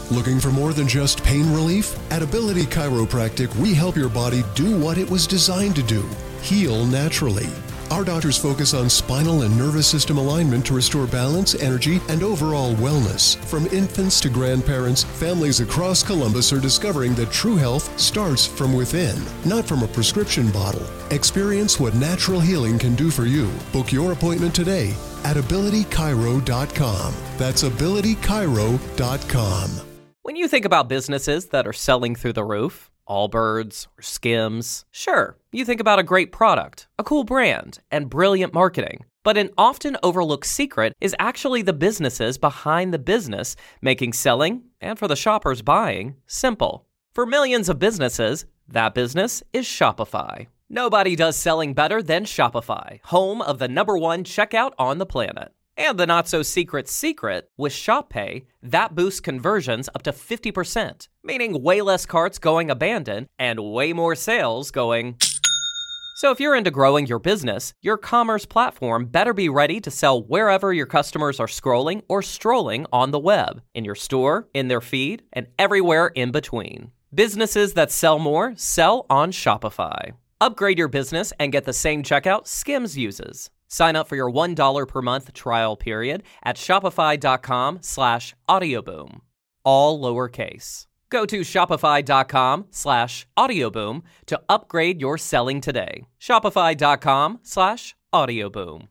Looking for more than just pain relief? At Ability Chiropractic, we help your body do what it was designed to do: heal naturally. Our doctors focus on spinal and nervous system alignment to restore balance, energy, and overall wellness. From infants to grandparents, families across Columbus are discovering that true health starts from within, not from a prescription bottle. Experience what natural healing can do for you. Book your appointment today at abilitychiro.com. That's abilitychiro.com. When you think about businesses that are selling through the roof, Allbirds or Skims, sure, you think about a great product, a cool brand, and brilliant marketing. But an often overlooked secret is actually the businesses behind the business, making selling, and for the shoppers buying, simple. For millions of businesses, that business is Shopify. Nobody does selling better than Shopify, home of the #1 checkout on the planet. And the not-so-secret secret, with ShopPay, that boosts conversions up to 50%, meaning way less carts going abandoned and way more sales going. So if you're into growing your business, your commerce platform better be ready to sell wherever your customers are scrolling or strolling on the web, in your store, in their feed, and everywhere in between. Businesses that sell more sell on Shopify. Upgrade your business and get the same checkout Skims uses. Sign up for your $1 per month trial period at shopify.com/audioboom. All lowercase. Go to shopify.com/audioboom to upgrade your selling today. Shopify.com/audioboom.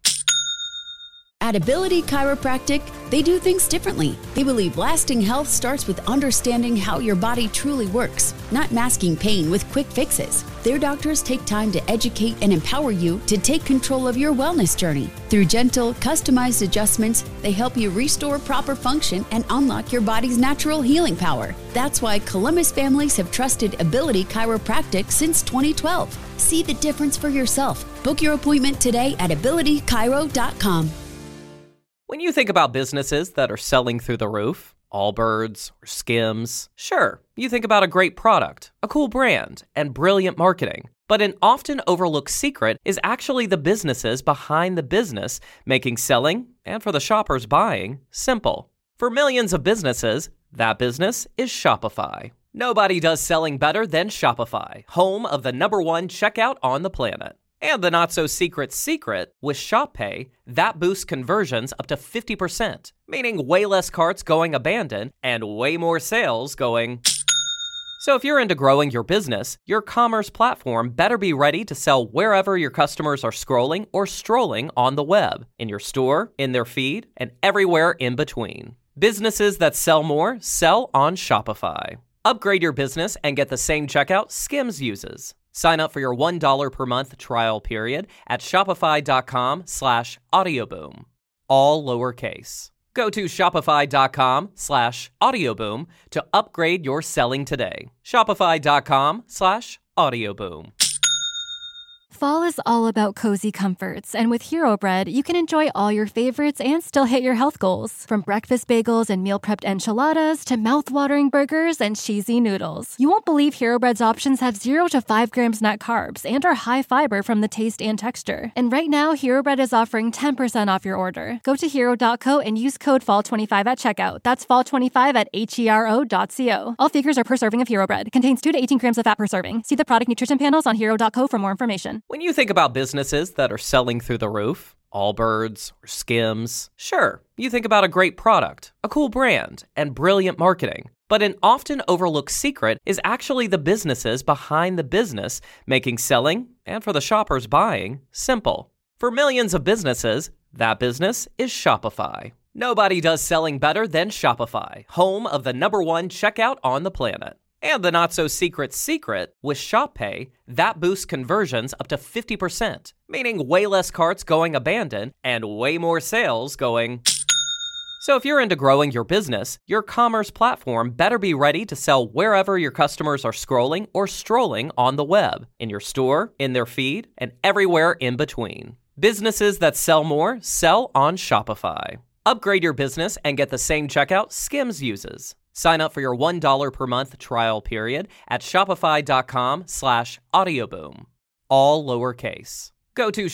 At Ability Chiropractic, they do things differently. They believe lasting health starts with understanding how your body truly works, not masking pain with quick fixes. Their doctors take time to educate and empower you to take control of your wellness journey. Through gentle, customized adjustments, they help you restore proper function and unlock your body's natural healing power. That's why Columbus families have trusted Ability Chiropractic since 2012. See the difference for yourself. Book your appointment today at abilitychiro.com. When you think about businesses that are selling through the roof, Allbirds or Skims, sure, you think about a great product, a cool brand, and brilliant marketing. But an often overlooked secret is actually the businesses behind the business, making selling, and for the shoppers buying, simple. For millions of businesses, that business is Shopify. Nobody does selling better than Shopify, home of the #1 checkout on the planet. And the not-so-secret secret, with ShopPay, that boosts conversions up to 50%, meaning way less carts going abandoned and way more sales going. So if you're into growing your business, your commerce platform better be ready to sell wherever your customers are scrolling or strolling on the web, in your store, in their feed, and everywhere in between. Businesses that sell more sell on Shopify. Upgrade your business and get the same checkout Skims uses. Sign up for your $1 per month trial period at shopify.com/audioboom. All lowercase. Go to shopify.com/audioboom to upgrade your selling today. Shopify.com/audioboom. Fall is all about cozy comforts, and with Hero Bread, you can enjoy all your favorites and still hit your health goals. From breakfast bagels and meal-prepped enchiladas to mouth-watering burgers and cheesy noodles. You won't believe Hero Bread's options have 0 to 5 grams net carbs and are high fiber from the taste and texture. And right now, Hero Bread is offering 10% off your order. Go to hero.co and use code FALL25 at checkout. That's FALL25 at HERO.co. All figures are per serving of Hero Bread. Contains 2 to 18 grams of fat per serving. See the product nutrition panels on hero.co for more information. When you think about businesses that are selling through the roof, Allbirds or Skims, sure, you think about a great product, a cool brand, and brilliant marketing. But an often overlooked secret is actually the businesses behind the business, making selling, and for the shoppers buying, simple. For millions of businesses, that business is Shopify. Nobody does selling better than Shopify, home of the #1 checkout on the planet. And the not-so-secret secret, with ShopPay, that boosts conversions up to 50%, meaning way less carts going abandoned and way more sales going. So if you're into growing your business, your commerce platform better be ready to sell wherever your customers are scrolling or strolling on the web, in your store, in their feed, and everywhere in between. Businesses that sell more sell on Shopify. Upgrade your business and get the same checkout Skims uses. Sign up for your $1 per month trial period at shopify.com/audioboom. All lowercase. Go to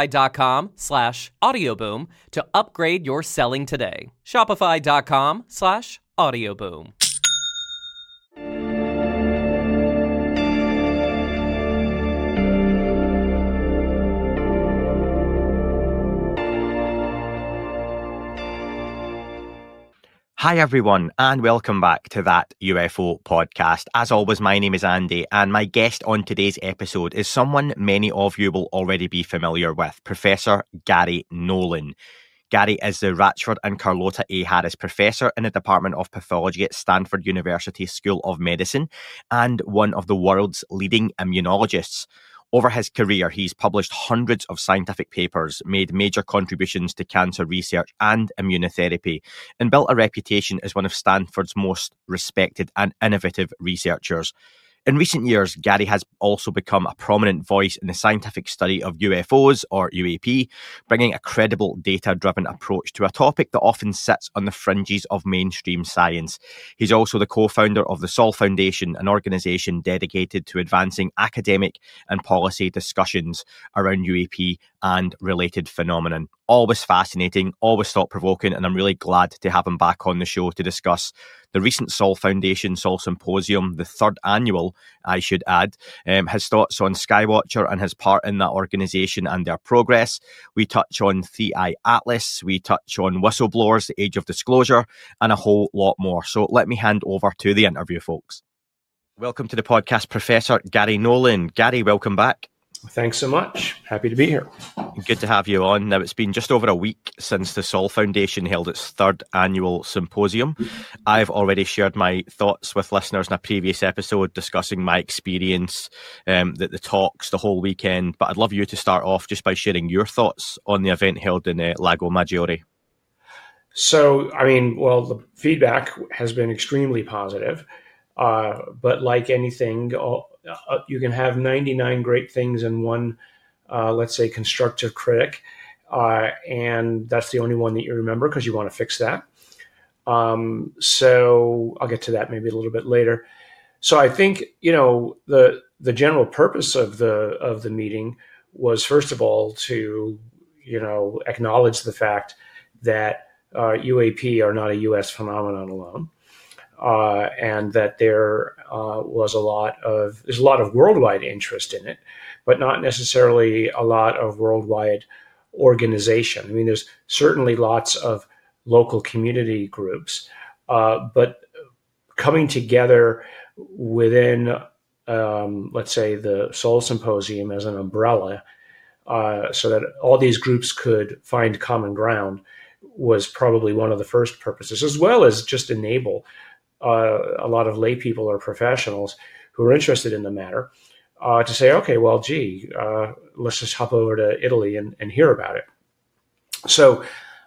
shopify.com/audioboom to upgrade your selling today. Shopify.com/audioboom. Hi everyone, and welcome back to That UFO podcast. As always, my name is Andy, and my guest on today's episode is someone many of you will already be familiar with, Professor Gary Nolan. Gary is the Ratchford and Carlota A. Harris Professor in the Department of Pathology at Stanford University School of Medicine and one of the world's leading immunologists. Over his career, he's published hundreds of scientific papers, made major contributions to cancer research and immunotherapy, and built a reputation as one of Stanford's most respected and innovative researchers. In recent years, Gary has also become a prominent voice in the scientific study of UFOs, or UAP, bringing a credible, data-driven approach to a topic that often sits on the fringes of mainstream science. He's also the co-founder of the Sol Foundation, an organisation dedicated to advancing academic and policy discussions around UAP and related phenomenon. Always fascinating, always thought-provoking, and I'm really glad to have him back on the show to discuss the recent Sol Foundation Sol Symposium, the third annual, I should add, his thoughts on Skywatcher and his part in that organisation and their progress. We touch on Thea Atlas, we touch on whistleblowers, the age of disclosure, and a whole lot more. So let me hand over to the interview, folks. Welcome to the podcast, Professor Gary Nolan. Gary, welcome back. Thanks so much. Happy to be here. Good to have you on. Now, it's been just over a week since the Sol Foundation held its third annual symposium. I've already shared my thoughts with listeners in a previous episode discussing my experience, the talks, the whole weekend. But I'd love you to start off just by sharing your thoughts on the event held in Lago Maggiore. So, the feedback has been extremely positive. But like anything, you can have 99 great things in one, let's say, constructive critic, and that's the only one that you remember because you want to fix that. So I'll get to that maybe a little bit later. So I think, the general purpose of the meeting was, first of all, to, acknowledge the fact that UAP are not a U.S. phenomenon alone. And that there's a lot of worldwide interest in it, but not necessarily a lot of worldwide organization. I mean, there's certainly lots of local community groups, but coming together within, let's say, the Sol Symposium as an umbrella, so that all these groups could find common ground was probably one of the first purposes, as well as just enable a lot of lay people or professionals who are interested in the matter to say, okay, well, let's just hop over to Italy and hear about it. So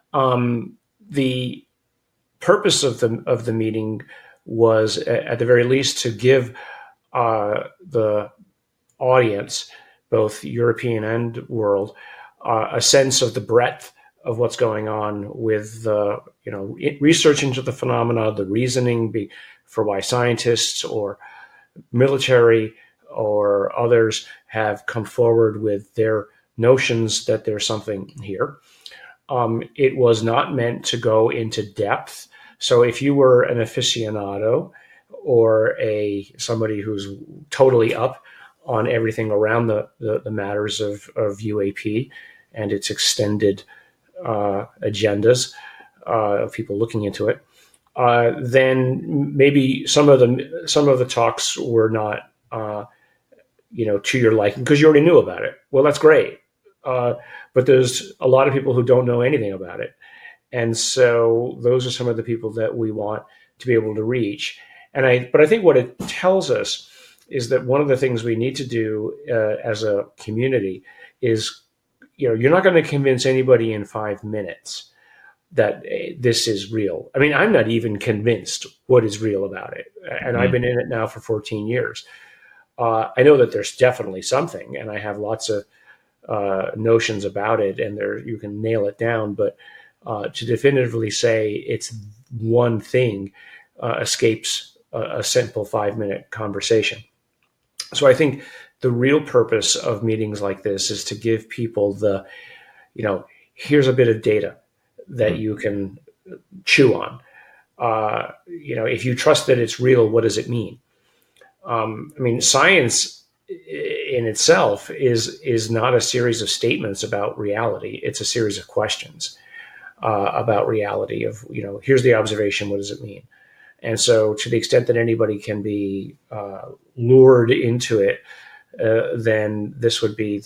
the purpose of the meeting was, at the very least, to give the audience, both European and world, a sense of the breadth of what's going on with research into the phenomena, the reasoning for why scientists or military or others have come forward with their notions that there's something here. It was not meant to go into depth. So if you were an aficionado or somebody who's totally up on everything around the matters of UAP and its extended agendas of people looking into it, then maybe some of the talks were not to your liking because you already knew about it. Well, that's great, but there's a lot of people who don't know anything about it, and so those are some of the people that we want to be able to reach. But I think what it tells us is that one of the things we need to do as a community is, you're not going to convince anybody in 5 minutes that this is real. I mean, I'm not even convinced what is real about it. And I've been in it now for 14 years. I know that there's definitely something, and I have lots of notions about it, and you can nail it down. But to definitively say it's one thing escapes a simple 5-minute conversation. So I think the real purpose of meetings like this is to give people here's a bit of data that you can chew on. If you trust that it's real, what does it mean? Science in itself is not a series of statements about reality. It's a series of questions. about reality of, here's the observation, what does it mean? And so to the extent that anybody can be lured into it, then this would be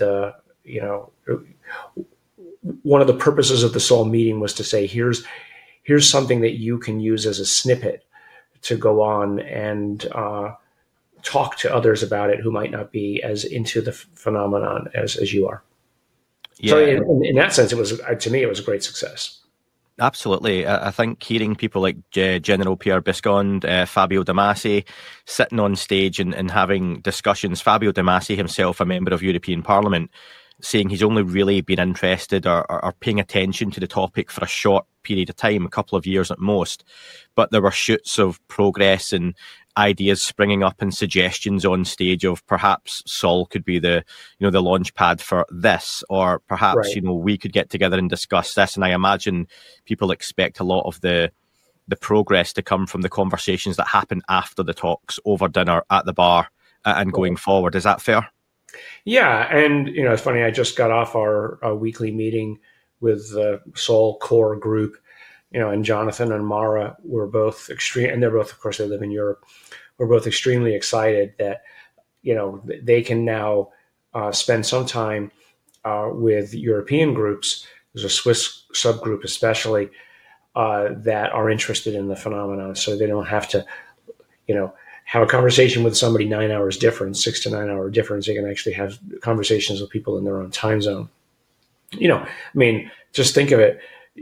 one of the purposes of the Soul meeting was to say, here's something that you can use as a snippet to go on and talk to others about it who might not be as into the phenomenon as you are. Yeah. So in that sense, to me, it was a great success. Absolutely. I think hearing people like General Pierre Biscond, Fabio De Masi sitting on stage and having discussions, Fabio De Masi himself, a member of European Parliament, saying he's only really been interested or paying attention to the topic for a short period of time, a couple of years at most. But there were shoots of progress and ideas springing up and suggestions on stage of perhaps Sol could be the launch pad for this, or perhaps, right, we could get together and discuss this. And I imagine people expect a lot of the progress to come from the conversations that happen after the talks, over dinner, at the bar, and going forward. Is that fair? Yeah. And, it's funny, I just got off our weekly meeting with the Sol core group, and Jonathan and Mara were both extreme, and they're both, of course, they live in Europe. We're both extremely excited that, they can now spend some time with European groups. There's a Swiss subgroup especially that are interested in the phenomenon. So they don't have to, have a conversation with somebody 9 hours difference, 6 to 9 hour difference. They can actually have conversations with people in their own time zone. Just think of it.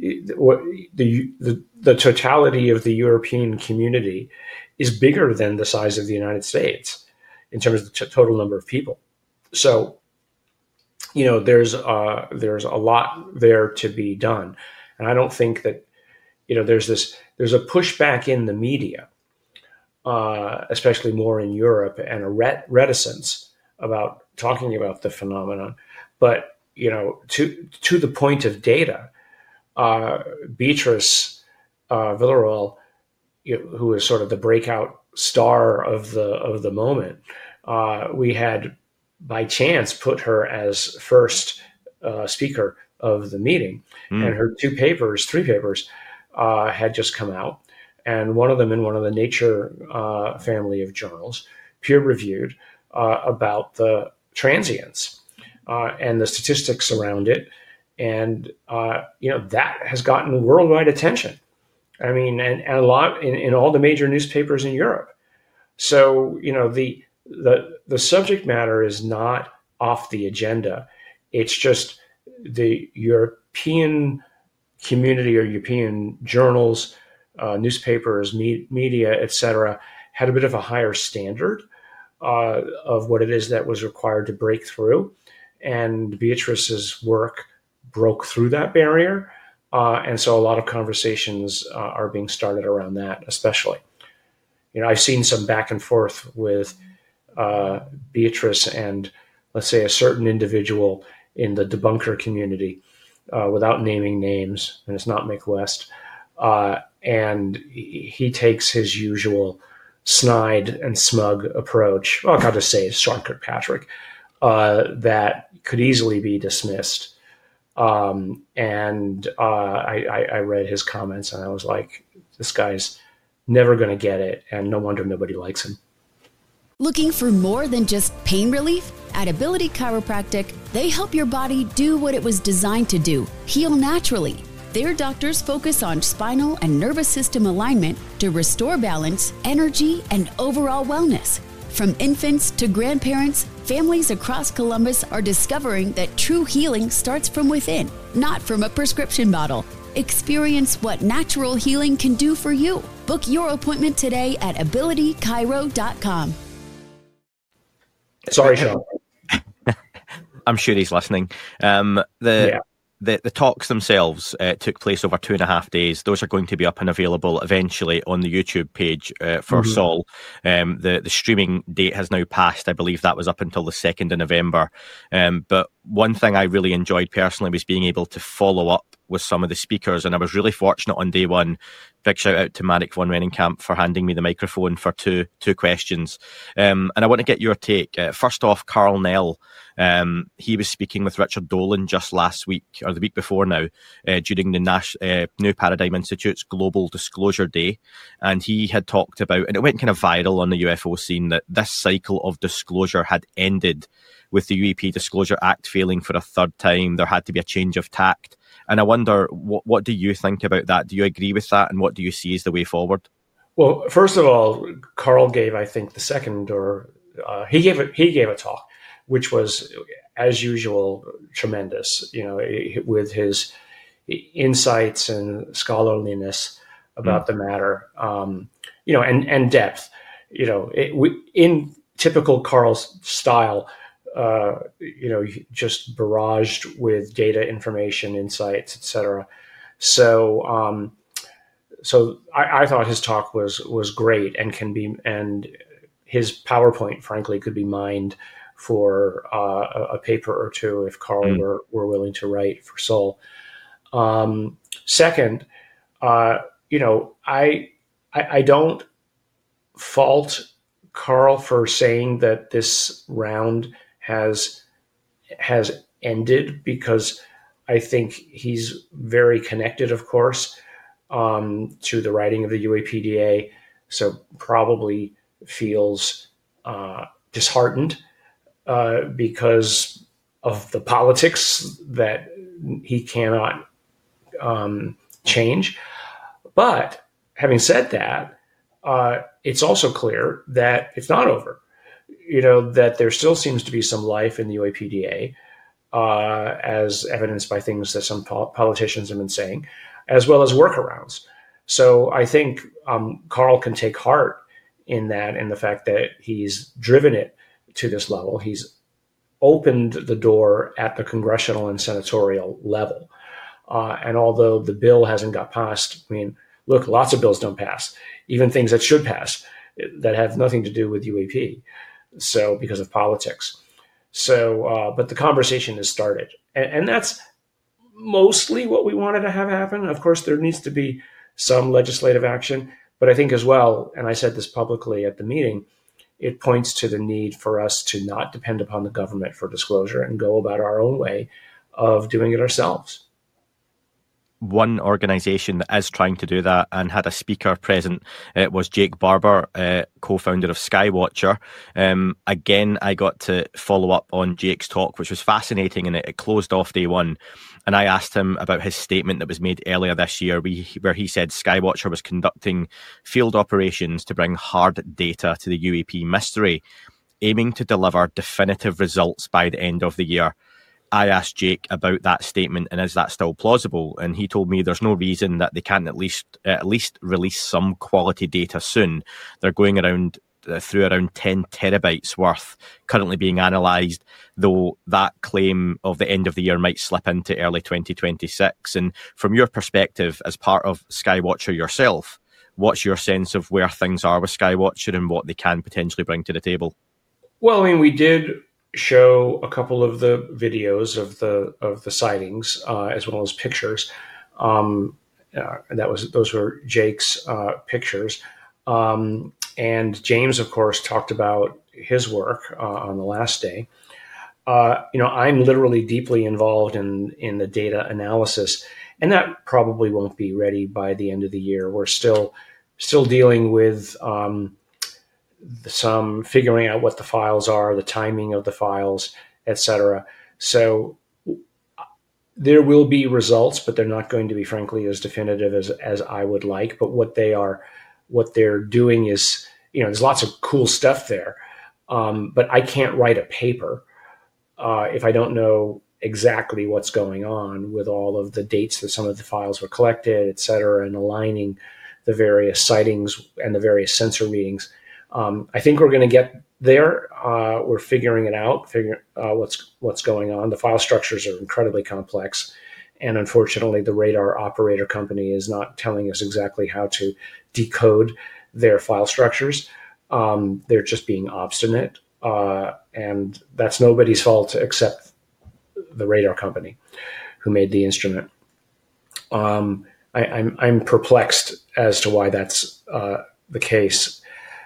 The totality of the European community is bigger than the size of the United States in terms of the total number of people. So, there's a lot there to be done. And I don't think that, there's a pushback in the media, especially more in Europe, and a reticence about talking about the phenomenon. But, to the point of data, Beatrice Villarreal, who is sort of the breakout star of the moment, we had by chance put her as first speaker of the meeting, and her three papers had just come out, and one of them in one of the Nature family of journals, peer-reviewed, about the transients and the statistics around it. And, that has gotten worldwide attention. And a lot in all the major newspapers in Europe. So, the subject matter is not off the agenda. It's just the European community or European journals, newspapers, media, etc., had a bit of a higher standard of what it is that was required to break through. And Beatrice's work broke through that barrier. And so a lot of conversations are being started around that, especially. I've seen some back and forth with Beatrice and, let's say, a certain individual in the debunker community, without naming names, and it's not Mick West. And he takes his usual snide and smug approach. Well, I'll just say it's Sean Kirkpatrick, that could easily be dismissed. I read his comments and I was like, this guy's never going to get it. And no wonder nobody likes him. Looking for more than just pain relief? At Ability Chiropractic, they help your body do what it was designed to do, heal naturally. Their doctors focus on spinal and nervous system alignment to restore balance, energy, and overall wellness. From infants to grandparents, families across Columbus are discovering that true healing starts from within, not from a prescription bottle. Experience what natural healing can do for you. Book your appointment today at abilitychiro.com. Sorry, Sean. I'm sure he's listening. The talks themselves took place over 2.5 days. Those are going to be up and available eventually on the YouTube page for Sol. The streaming date has now passed. I believe that was up until the 2nd of November. But one thing I really enjoyed personally was being able to follow up with some of the speakers, and I was really fortunate on day one. Big shout out to Marek von Rennenkamp for handing me the microphone for two questions. And I want to get your take. First off, Carl Nell, he was speaking with Richard Dolan just last week, or the week before now, during the New Paradigm Institute's Global Disclosure Day. And he had talked about, and it went kind of viral on the UFO scene, that this cycle of disclosure had ended with the UAP Disclosure Act failing for a third time. There had to be a change of tact. And I wonder, what do you think about that? Do you agree with that? And what do you see as the way forward? Well, first of all, Carl gave, I think, the second, or he gave a talk, which was, as usual, tremendous, with his insights and scholarliness about the matter, and depth, in typical Carl's style, just barraged with data, information, insights, etc. So I thought his talk was great, and his PowerPoint, frankly, could be mined for a paper or two if Carl were willing to write for Sol. Second, I don't fault Carl for saying that this round has ended, because I think he's very connected, of course, to the writing of the UAPDA, so probably feels disheartened because of the politics that he cannot change. But having said that, it's also clear that it's not over. That there still seems to be some life in the UAPDA, as evidenced by things that some politicians have been saying, as well as workarounds. So I think Carl can take heart in that, in the fact that he's driven it to this level. He's opened the door at the congressional and senatorial level. And although the bill hasn't got passed, look, lots of bills don't pass, even things that should pass that have nothing to do with UAP. So because of politics. So, but the conversation has started, and that's mostly what we wanted to have happen. Of course, there needs to be some legislative action, but I think as well, and I said this publicly at the meeting, it points to the need for us to not depend upon the government for disclosure and go about our own way of doing it ourselves. One organisation that is trying to do that and had a speaker present was Jake Barber, co-founder of Skywatcher. Again, I got to follow up on Jake's talk, which was fascinating, and it closed off day one. And I asked him about his statement that was made earlier this year, where he said Skywatcher was conducting field operations to bring hard data to the UAP mystery, aiming to deliver definitive results by the end of the year. I asked Jake about that statement, and is that still plausible? And he told me there's no reason that they can't at least release some quality data soon. They're going through around 10 terabytes worth currently being analysed, though that claim of the end of the year might slip into early 2026. And from your perspective, as part of Skywatcher yourself, what's your sense of where things are with Skywatcher and what they can potentially bring to the table? Well, we did show a couple of the videos of the sightings, as well as pictures. Those were Jake's pictures. And James, of course, talked about his work on the last day. I'm literally deeply involved in the data analysis, and that probably won't be ready by the end of the year. We're still dealing with some figuring out what the files are, the timing of the files, etc. So there will be results, but they're not going to be, frankly, as definitive as I would like. But what they're doing is, there's lots of cool stuff there. But I can't write a paper if I don't know exactly what's going on with all of the dates that some of the files were collected, et cetera, and aligning the various sightings and the various sensor readings. I think we're going to get there. We're figuring it out, what's going on. The file structures are incredibly complex. And unfortunately, the radar operator company is not telling us exactly how to decode their file structures. They're just being obstinate. And that's nobody's fault except the radar company who made the instrument. I'm perplexed as to why that's the case.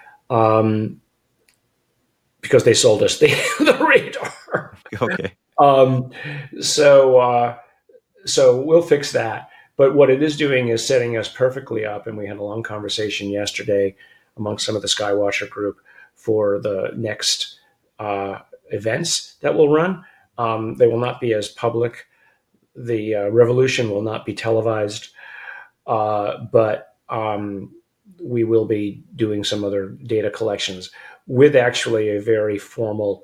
Because they sold us the radar. Okay. So we'll fix that. But what it is doing is setting us perfectly up. And we had a long conversation yesterday among some of the Skywatcher group for the next events that we'll run. They will not be as public. The revolution will not be televised, but we will be doing some other data collections with actually a very formal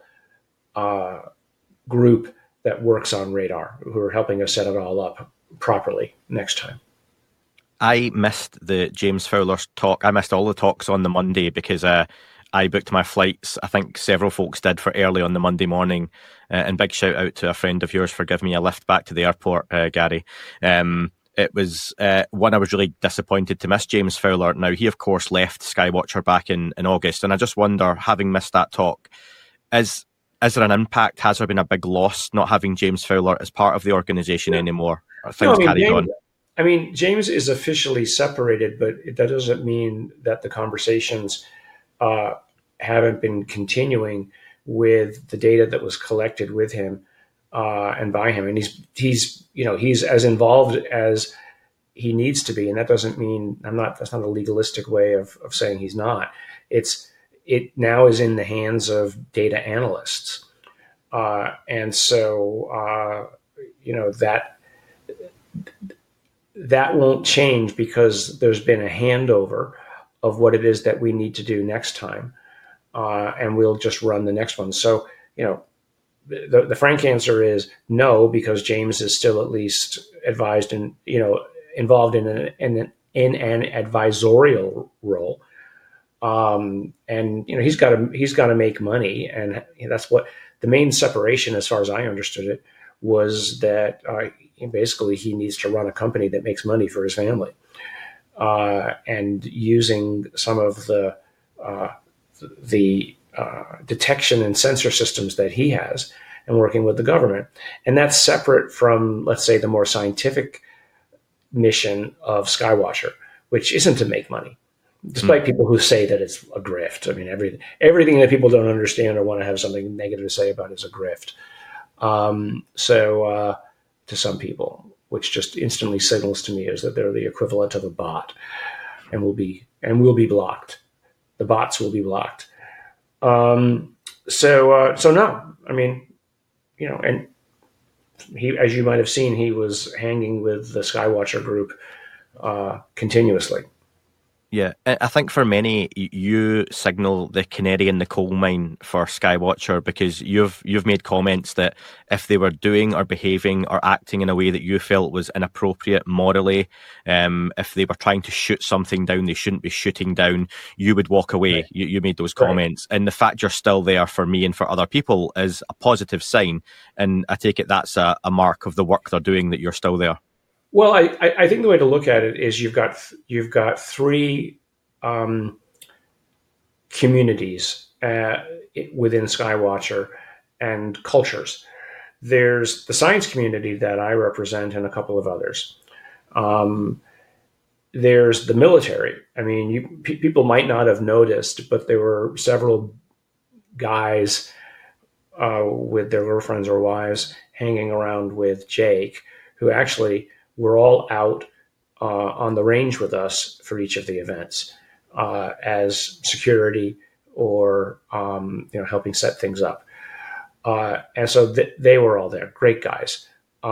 group that works on radar, who are helping us set it all up properly next time. I missed the James Fowler's talk. I missed all the talks on the Monday because I booked my flights. I think several folks did for early on the Monday morning. And big shout out to a friend of yours for giving me a lift back to the airport, Gary. It was one I was really disappointed to miss James Fowler. Now, he, of course, left Skywatcher back in August. And I just wonder, having missed that talk, is there an impact? Has there been a big loss not having James Fowler as part of the organisation anymore? Things carried on. I mean, James is officially separated, but that doesn't mean that the conversations haven't been continuing with the data that was collected with him and by him. And he's as involved as he needs to be. And that doesn't mean that's not a legalistic way of saying he's not. It now is in the hands of data analysts. And so, that won't change because there's been a handover of what it is that we need to do next time. And we'll just run the next one. So, the frank answer is no, because James is still at least advised and, involved in an advisorial role. And he's got to make money. And that's what the main separation, as far as I understood it, was that basically he needs to run a company that makes money for his family, and using some of the detection and sensor systems that he has and working with the government. And that's separate from, let's say, the more scientific mission of Skywatcher, which isn't to make money, despite people who say that it's a grift. I mean, everything that people don't understand or want to have something negative to say about is a grift. To some people, which just instantly signals to me is that they're the equivalent of a bot and will be blocked. The bots will be blocked. So no, I mean, and he, as you might have seen, he was hanging with the Skywatcher group, continuously. Yeah, I think for many, you signal the canary in the coal mine for Skywatcher, because you've made comments that if they were doing or behaving or acting in a way that you felt was inappropriate morally, if they were trying to shoot something down they shouldn't be shooting down, you would walk away. Right. You made those comments. Right. And the fact you're still there for me and for other people is a positive sign. And I take it that's a mark of the work they're doing, that you're still there. Well, I think the way to look at it is you've got three communities within Skywatcher and cultures. There's the science community that I represent and a couple of others. There's the military. I mean, people might not have noticed, but there were several guys with their girlfriends or wives hanging around with Jake, who actually were all out on the range with us for each of the events as security or helping set things up. And so they were all there. Great guys.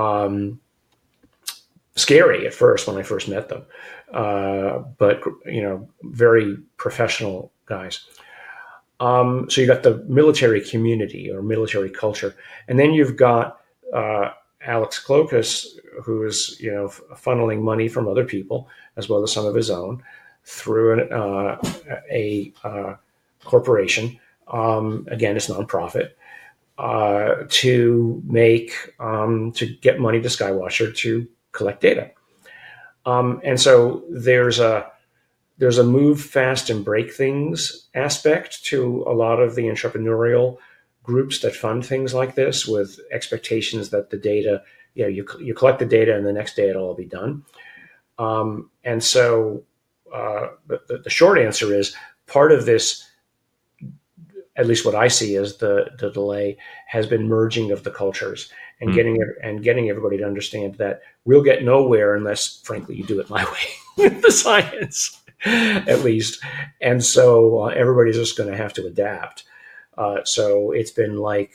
Scary at first when I first met them, but very professional guys. So you got the military community or military culture, and then you've got Alex Klokas, who is funneling money from other people as well as some of his own through a corporation. Again, it's nonprofit, to get money to Skywatcher to collect data. And so there's a move fast and break things aspect to a lot of the entrepreneurial groups that fund things like this, with expectations that the data you collect the data, and the next day it'll all be done. And so the short answer is part of this, at least what I see as the delay, has been merging of the cultures and getting everybody to understand that we'll get nowhere unless, frankly, you do it my way with the science, at least. And so everybody's just going to have to adapt. So it's been like,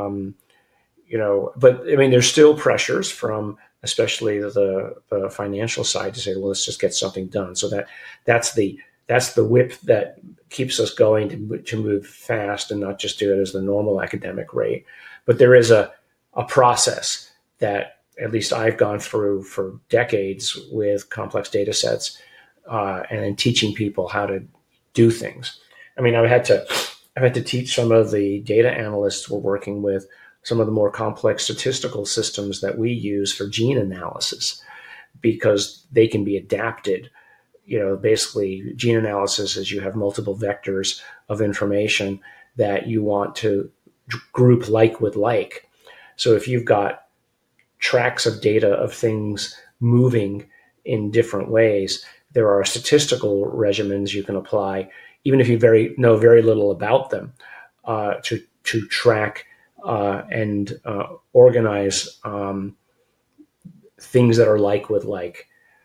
but I mean, there's still pressures from especially the financial side to say, well, let's just get something done. So that's the whip that keeps us going to move fast and not just do it as the normal academic rate. But there is a process that at least I've gone through for decades with complex data sets and in teaching people how to do things. I mean, I've had to teach some of the data analysts we're working with some of the more complex statistical systems that we use for gene analysis, because they can be adapted. Basically gene analysis is you have multiple vectors of information that you want to group like with like. So if you've got tracks of data of things moving in different ways, there are statistical regimens you can apply, even if you know very little about them, to track and organize things that are like with like.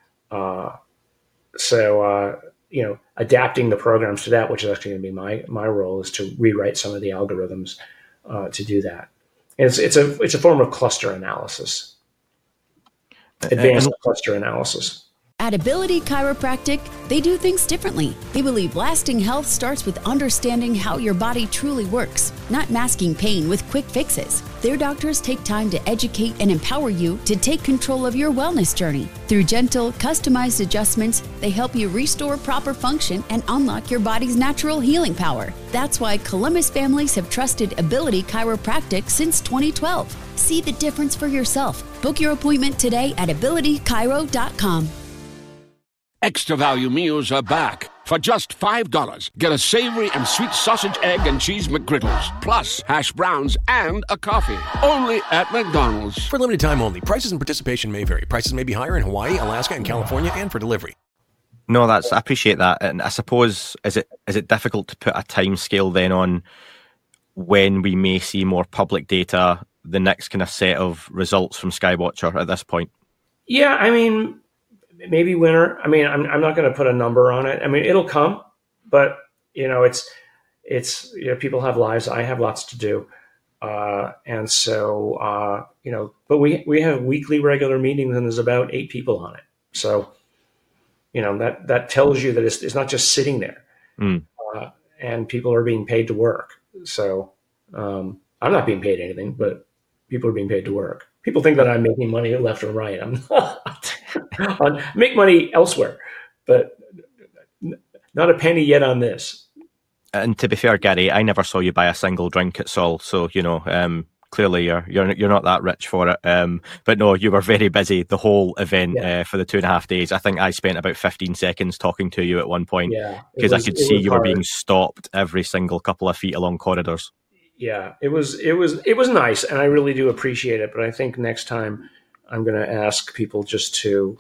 So adapting the programs to that, which is actually going to be my role, is to rewrite some of the algorithms to do that. And it's a form of cluster analysis, advanced cluster analysis. At Ability Chiropractic, they do things differently. They believe lasting health starts with understanding how your body truly works, not masking pain with quick fixes. Their doctors take time to educate and empower you to take control of your wellness journey. Through gentle, customized adjustments, they help you restore proper function and unlock your body's natural healing power. That's why Columbus families have trusted Ability Chiropractic since 2012. See the difference for yourself. Book your appointment today at abilitychiro.com. Extra value meals are back. For just $5, get a savory and sweet sausage, egg, and cheese McGriddles, plus hash browns and a coffee. Only at McDonald's. For limited time only. Prices and participation may vary. Prices may be higher in Hawaii, Alaska, and California, and for delivery. No, I appreciate that. And I suppose, is it difficult to put a time scale then on when we may see more public data, the next kind of set of results from Skywatcher at this point? Yeah, I mean, maybe winter. I mean, I'm not going to put a number on it. I mean, it'll come, but it's people have lives. I have lots to do, and so But we have weekly regular meetings, and there's about 8 people on it. So that tells you that it's not just sitting there, and people are being paid to work. So I'm not being paid anything, but people are being paid to work. People think that I'm making money left and right. I'm not. I make money elsewhere, but not a penny yet on this. And to be fair, Gary, I never saw you buy a single drink at Sol, so clearly you're not that rich for it. But no, you were very busy the whole event for the 2.5 days. I think I spent about 15 seconds talking to you at one point because I could see you were being stopped every single couple of feet along corridors. Yeah, it was nice, and I really do appreciate it. But I think next time I'm going to ask people just to,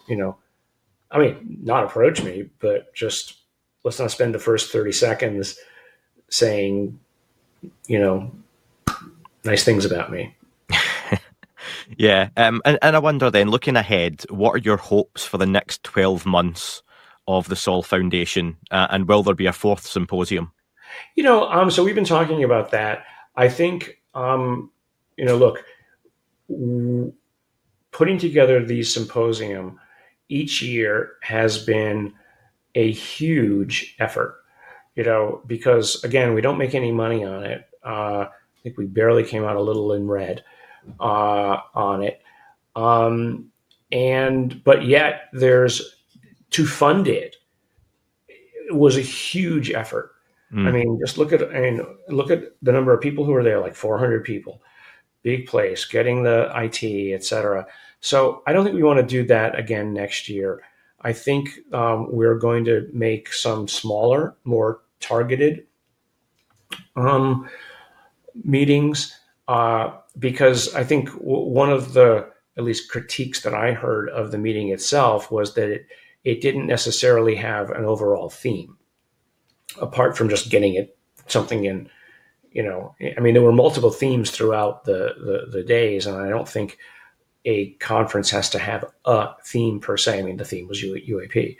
not approach me, but just let's not spend the first 30 seconds saying, nice things about me. Yeah. And I wonder then, looking ahead, what are your hopes for the next 12 months of the Sol Foundation? And will there be a 4th symposium? So we've been talking about that. I think, look, putting together these symposium each year has been a huge effort, because again, we don't make any money on it. I think we barely came out a little in red on it. But yet there's, to fund it was a huge effort. I mean, just look at the number of people who are there, like 400 people, big place, getting the IT, et cetera. So I don't think we want to do that again next year. I think we're going to make some smaller, more targeted meetings because I think one of the at least critiques that I heard of the meeting itself, was that it didn't necessarily have an overall theme, apart from just getting something in. I mean, there were multiple themes throughout the days, and I don't think a conference has to have a theme per se. I mean, the theme was UAP.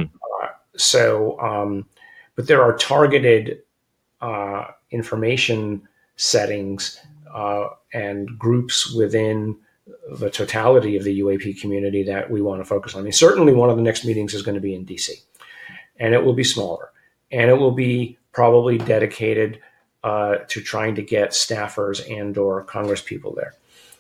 But there are targeted information settings and groups within the totality of the UAP community that we want to focus on. I mean, certainly one of the next meetings is going to be in DC, and it will be smaller, and it will be probably dedicated to trying to get staffers and/or Congress people there.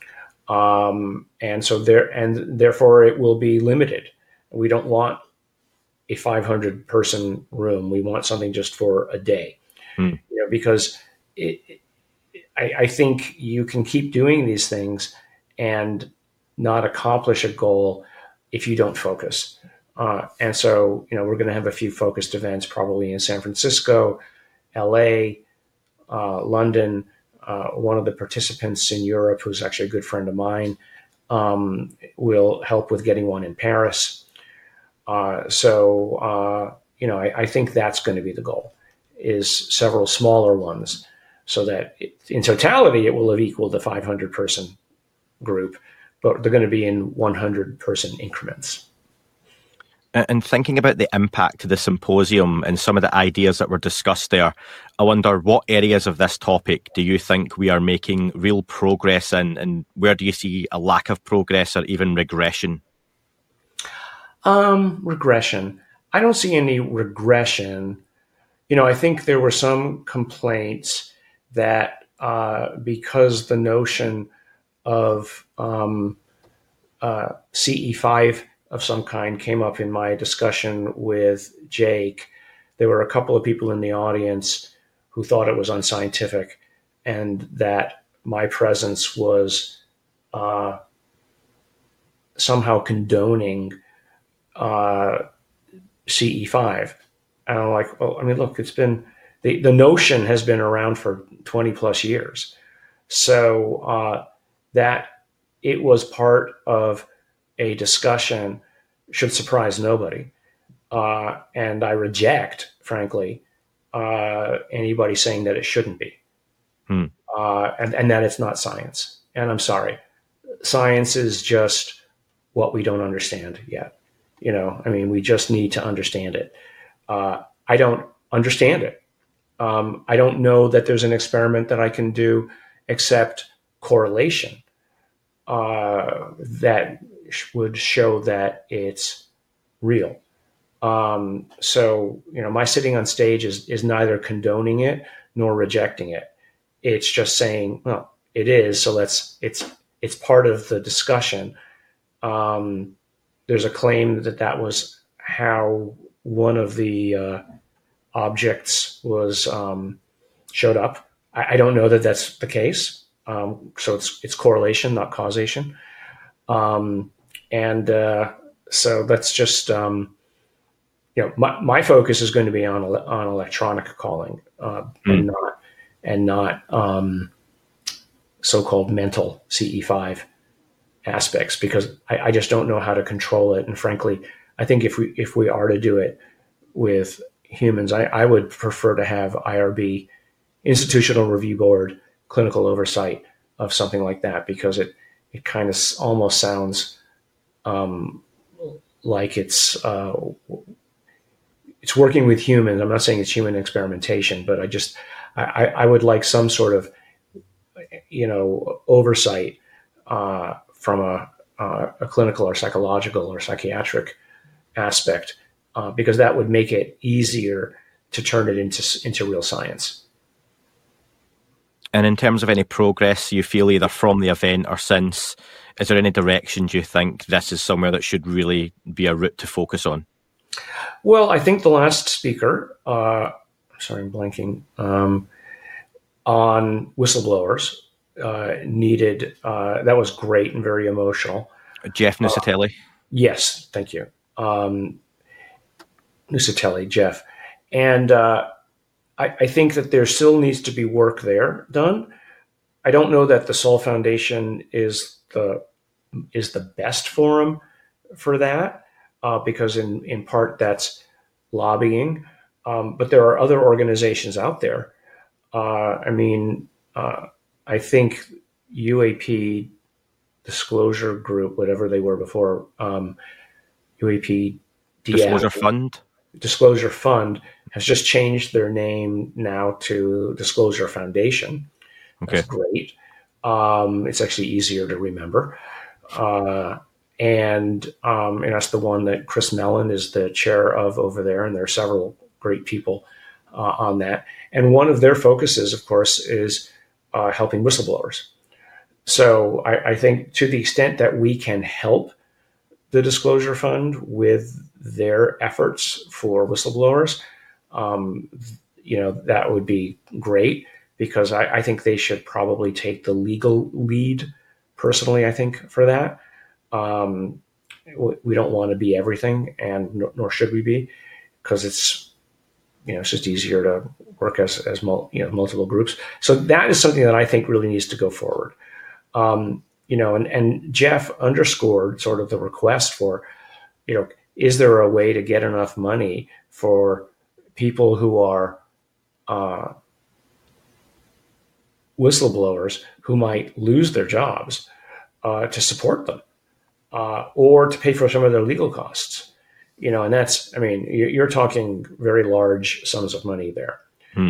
Therefore it will be limited. We don't want a 500 person room. We want something just for a day, because I think you can keep doing these things and not accomplish a goal if you don't focus. And so, we're going to have a few focused events probably in San Francisco, LA, London. One of the participants in Europe, who's actually a good friend of mine, will help with getting one in Paris. I think that's going to be the goal, is several smaller ones, so that in totality it will have equaled the 500 person group, but they're going to be in 100 person increments. And thinking about the impact of the symposium and some of the ideas that were discussed there, I wonder, what areas of this topic do you think we are making real progress in, and where do you see a lack of progress or even regression? Regression. I don't see any regression. I think there were some complaints that because the notion of CE5 of some kind came up in my discussion with Jake, there were a couple of people in the audience who thought it was unscientific, and that my presence was somehow condoning CE5. And I'm like, well, I mean, look, it's been, the notion has been around for 20 plus years. So that it was part of a discussion should surprise nobody. And I reject, frankly, anybody saying that it shouldn't be. And that it's not science. And I'm sorry, science is just what we don't understand yet. We just need to understand it. I don't understand it. I don't know that there's an experiment that I can do except correlation that would show that it's real. My sitting on stage is neither condoning it nor rejecting it. It's just saying, well, it is. So it's part of the discussion. There's a claim that was how one of the objects was showed up. I don't know that that's the case. So it's correlation, not causation. So that's just, my focus is going to be on electronic calling, and not so-called mental CE5 aspects, because I just don't know how to control it. And frankly, I think if we are to do it with humans, I would prefer to have IRB, Institutional Review Board, clinical oversight of something like that, because it kind of almost sounds like it's working with humans. I'm not saying it's human experimentation, but I would like some sort of oversight from a clinical or psychological or psychiatric aspect, because that would make it easier to turn it into real science. And in terms of any progress you feel either from the event or since, is there any directions you think this is somewhere that should really be a route to focus on? Well, I think the last speaker, sorry, I'm blanking, on whistleblowers needed, that was great and very emotional. Jeff Nusatelli. Yes, thank you. Nusatelli, Jeff. And I think that there still needs to be work there done. I don't know that the Sol Foundation is the is the best forum for that, because in part that's lobbying. But there are other organizations out there. I think UAP Disclosure Group, whatever they were before, UAP Disclosure Fund has just changed their name now to Disclosure Foundation. Okay. That's great. It's actually easier to remember. And that's the one that Chris Mellon is the chair of over there. And there are several great people on that. And one of their focuses, of course, is helping whistleblowers. So I think to the extent that we can help the Disclosure Fund with their efforts for whistleblowers, that would be great, because I think they should probably take the legal lead, personally, I think, for that. We don't want to be everything, and nor should we be, because it's just easier to work as multiple groups. So that is something that I think really needs to go forward. And Jeff underscored sort of the request for, is there a way to get enough money for people who are whistleblowers who might lose their jobs to support them or to pay for some of their legal costs? And that's, you're talking very large sums of money there.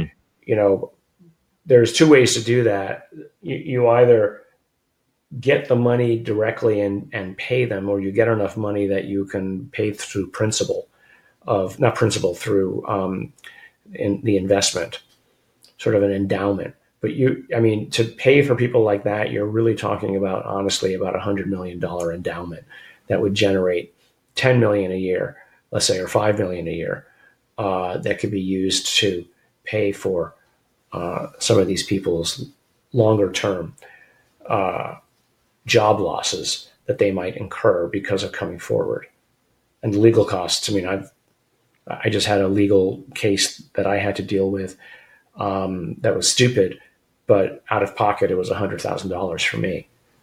There's two ways to do that. You either get the money directly and pay them, or you get enough money that you can pay through through in the investment, sort of an endowment. But to pay for people like that, you're really talking about, honestly, about $100 million endowment that would generate $10 million a year, let's say, or $5 million a year, that could be used to pay for some of these people's longer term job losses that they might incur because of coming forward. And the legal costs, I just had a legal case that I had to deal with that was stupid, but out of pocket, it was $100,000 for me.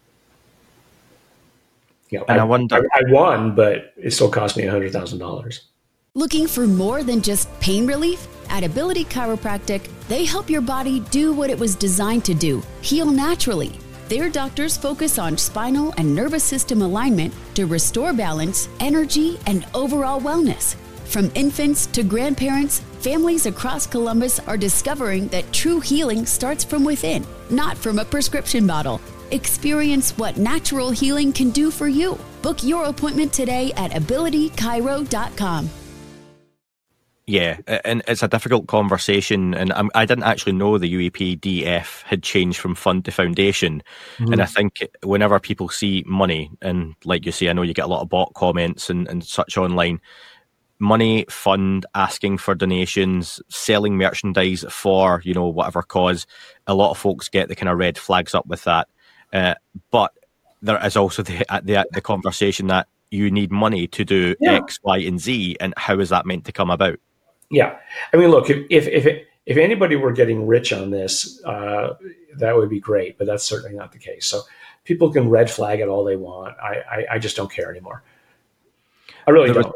And I won, but it still cost me $100,000. Looking for more than just pain relief? At Ability Chiropractic, they help your body do what it was designed to do, heal naturally. Their doctors focus on spinal and nervous system alignment to restore balance, energy, and overall wellness. From infants to grandparents, families across Columbus are discovering that true healing starts from within, not from a prescription bottle. Experience what natural healing can do for you. Book your appointment today at abilitychiro.com. Yeah, and it's a difficult conversation, and I didn't actually know the UAPDF had changed from fund to foundation. Mm-hmm. And I think whenever people see money, and like you say, I know you get a lot of bot comments and such online, money, fund, asking for donations, selling merchandise for, whatever cause, a lot of folks get the kind of red flags up with that. But there is also the conversation that you need money to do X, Y, and Z, and how is that meant to come about? Yeah. Look, if anybody were getting rich on this, that would be great, but that's certainly not the case. So people can red flag it all they want. I just don't care anymore. I really don't.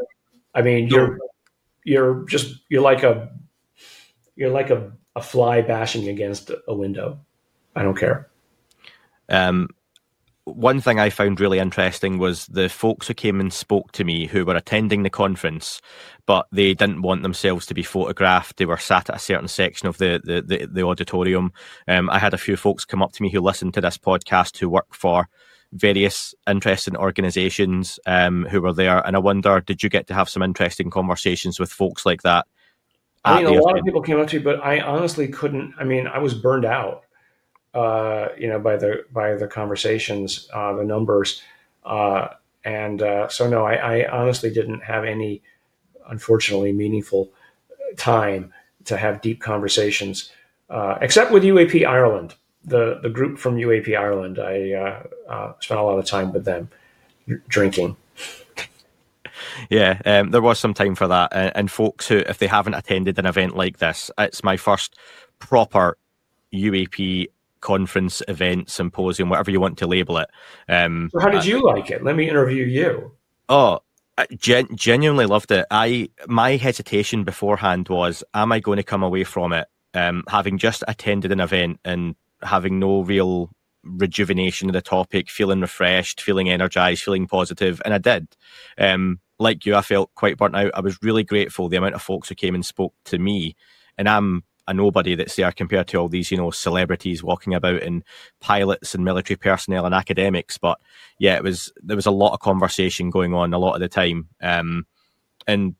You're like a fly bashing against a window. I don't care. One thing I found really interesting was the folks who came and spoke to me who were attending the conference, but they didn't want themselves to be photographed. They were sat at a certain section of the auditorium. I had a few folks come up to me who listened to this podcast who work for various interesting organisations who were there. And I wonder, did you get to have some interesting conversations with folks like that? A lot of people came up to me, but I honestly couldn't. I was burned out. By the conversations, the numbers, so no, I honestly didn't have any, unfortunately, meaningful time to have deep conversations, except with UAP Ireland, the group from UAP Ireland. I spent a lot of time with them drinking. Yeah, there was some time for that, and folks who, if they haven't attended an event like this, it's my first proper UAP conference, event, symposium, whatever you want to label it. So how did you like it? Let me interview you. Oh, I genuinely loved it. My hesitation beforehand was, am I going to come away from it having just attended an event and having no real rejuvenation of the topic, feeling refreshed, feeling energized, feeling positive? And I did. Like you, I felt quite burnt out. I was really grateful the amount of folks who came and spoke to me, and I'm a nobody that's there compared to all these, celebrities walking about and pilots and military personnel and academics. But yeah, there was a lot of conversation going on a lot of the time. And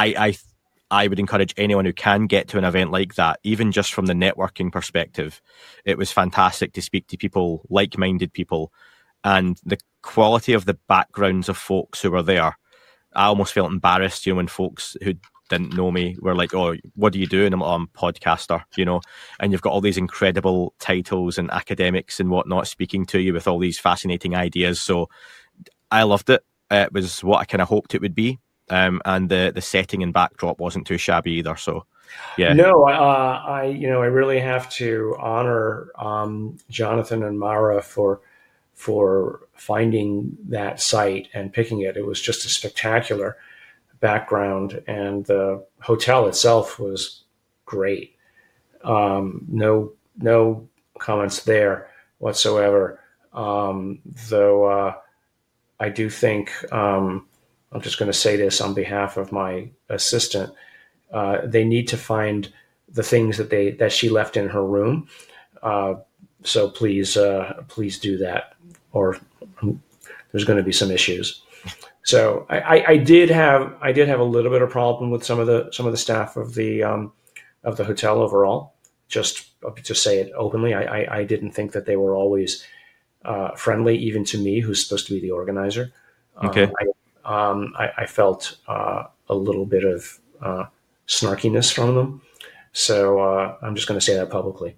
I would encourage anyone who can get to an event like that, even just from the networking perspective. It was fantastic to speak to people, like-minded people, and the quality of the backgrounds of folks who were there. I almost felt embarrassed, when folks who didn't know me were like, "Oh, what do you do?" And I'm like, "Oh, I'm a podcaster," and you've got all these incredible titles and academics and whatnot speaking to you with all these fascinating ideas. So I loved it. It was what I kind of hoped it would be. And the setting and backdrop wasn't too shabby either. So, yeah. No, I really have to honor Jonathan and Mara for finding that site and picking it. It was just a spectacular background, and the hotel itself was great. No comments there whatsoever. Though I do think, I'm just going to say this on behalf of my assistant, they need to find the things that she left in her room. So please do that, or there's going to be some issues. So I did have a little bit of problem with some of the staff of the hotel overall. I'll just say it openly. I didn't think that they were always friendly, even to me, who's supposed to be the organizer. Okay. I felt a little bit of snarkiness from them. So I'm just going to say that publicly.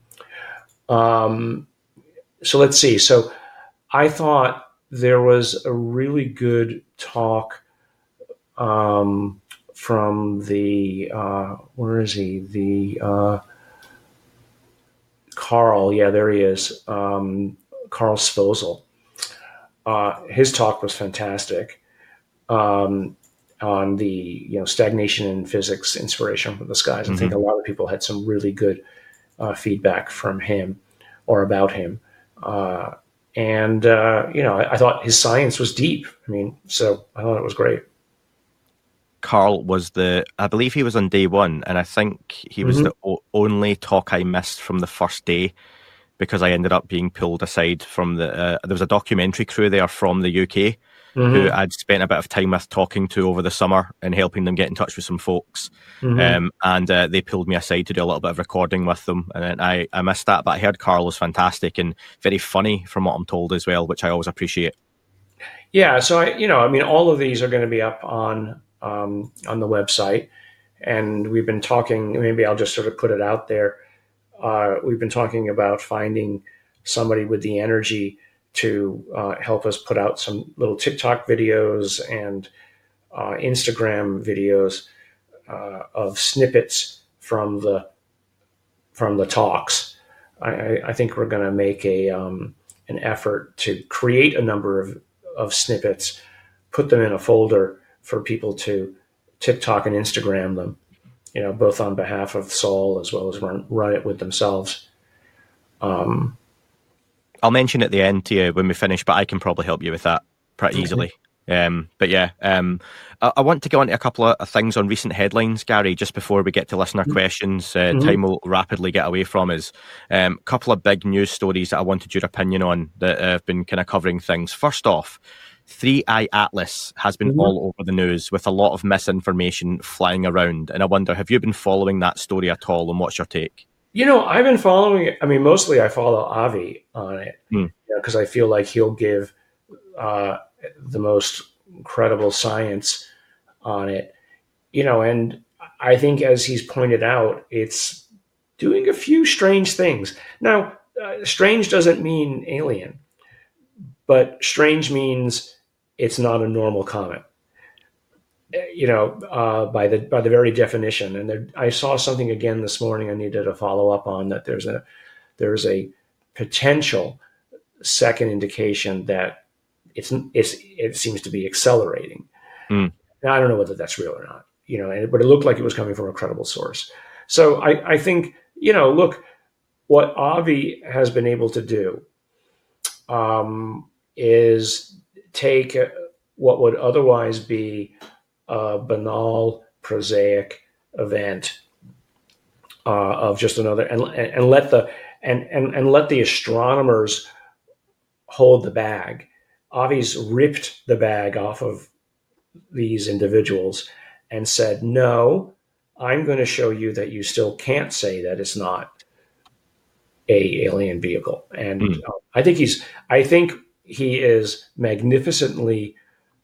So let's see. So I thought there was a really good talk from the, where is he? The Carl. Yeah, there he is. Carl Sposel. His talk was fantastic. On the stagnation in physics, inspiration from the skies. I think a lot of people had some really good feedback from him or about him, and I thought his science was deep. So I thought it was great. Carl was I believe he was on day one, and I think he was the only talk I missed from the first day, because I ended up being pulled aside from there was a documentary crew there from the UK. Who I'd spent a bit of time with talking to over the summer and helping them get in touch with some folks. And they pulled me aside to do a little bit of recording with them. And I missed that, but I heard Carl was fantastic and very funny from what I'm told as well, which I always appreciate. Yeah. So, all of these are going to be up on the website. And we've been talking, maybe I'll just sort of put it out there. We've been talking about finding somebody with the energy to help us put out some little TikTok videos and Instagram videos of snippets from the talks. I think we're going to make an effort to create a number of snippets, put them in a folder for people to TikTok and Instagram them, both on behalf of Saul as well as run it with themselves. I'll mention at the end to you when we finish, but I can probably help you with that pretty easily. But yeah, I want to go on to a couple of things on recent headlines, Gary, just before we get to listener questions. Time will rapidly get away from us. A couple of big news stories that I wanted your opinion on that have been kind of covering things. First off, 3i Atlas has been all over the news with a lot of misinformation flying around. And I wonder, have you been following that story at all, and what's your take? I've been following it. Mostly I follow Avi on it because I feel like he'll give the most credible science on it. And I think, as he's pointed out, it's doing a few strange things. Now, strange doesn't mean alien, but strange means it's not a normal comet. By the very definition. And I saw something again this morning I needed to follow up on, that there's a potential second indication that it seems to be accelerating. Now, I don't know whether that's real or not, but it looked like it was coming from a credible source. So I think, look, what Avi has been able to do is take what would otherwise be a banal, prosaic event of just another, and let the astronomers hold the bag. Avi's ripped the bag off of these individuals and said, no, I'm going to show you that you still can't say that it's not a alien vehicle. And I think he is magnificently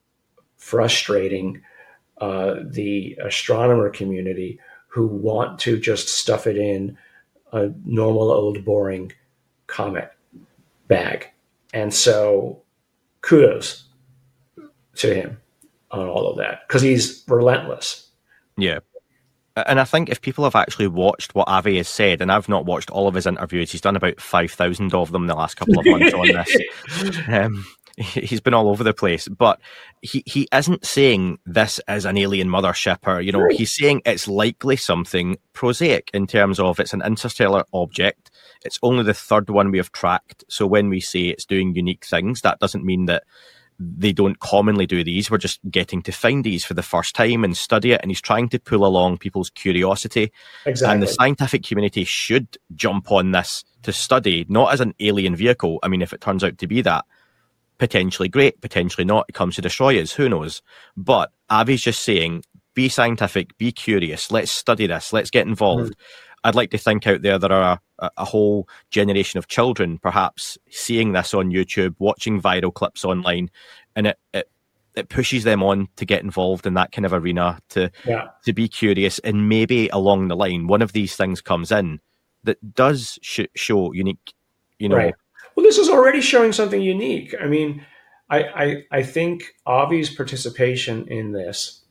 frustrating the astronomer community who want to just stuff it in a normal, old, boring comet bag. And so kudos to him on all of that, because he's relentless. Yeah. And I think if people have actually watched what Avi has said, and I've not watched all of his interviews, he's done about 5,000 of them in the last couple of months on this. He's been all over the place, but he isn't saying this is an alien mothership, or he's saying it's likely something prosaic in terms of it's an interstellar object. It's only the third one we have tracked. So when we say it's doing unique things, that doesn't mean that they don't commonly do these. We're just getting to find these for the first time and study it. And he's trying to pull along people's curiosity. Exactly. And the scientific community should jump on this to study, not as an alien vehicle. I mean, if it turns out to be that, potentially great, potentially not. It comes to destroy us, who knows? But Avi's just saying, be scientific, be curious. Let's study this. Let's get involved. I'd like to think out there are a whole generation of children perhaps seeing this on YouTube, watching viral clips online, and it pushes them on to get involved in that kind of arena, to be curious, and maybe along the line one of these things comes in that does show unique, Right. Well, this is already showing something unique. I mean, I think Avi's participation in this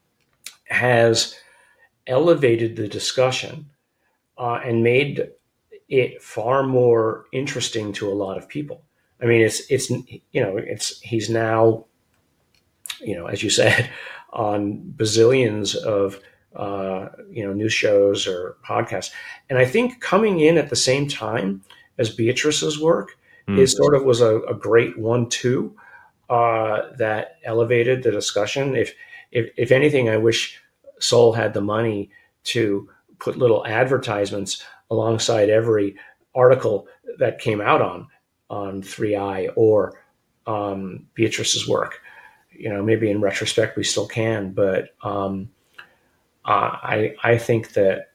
has elevated the discussion and made it far more interesting to a lot of people. I mean, he's now, as you said, on bazillions of news shows or podcasts, and I think coming in at the same time as Beatrice's work was a great 1-2 that elevated the discussion. If anything, I wish Sol had the money to put little advertisements alongside every article that came out on 3i or Beatrice's work. Maybe in retrospect we still can, but I think that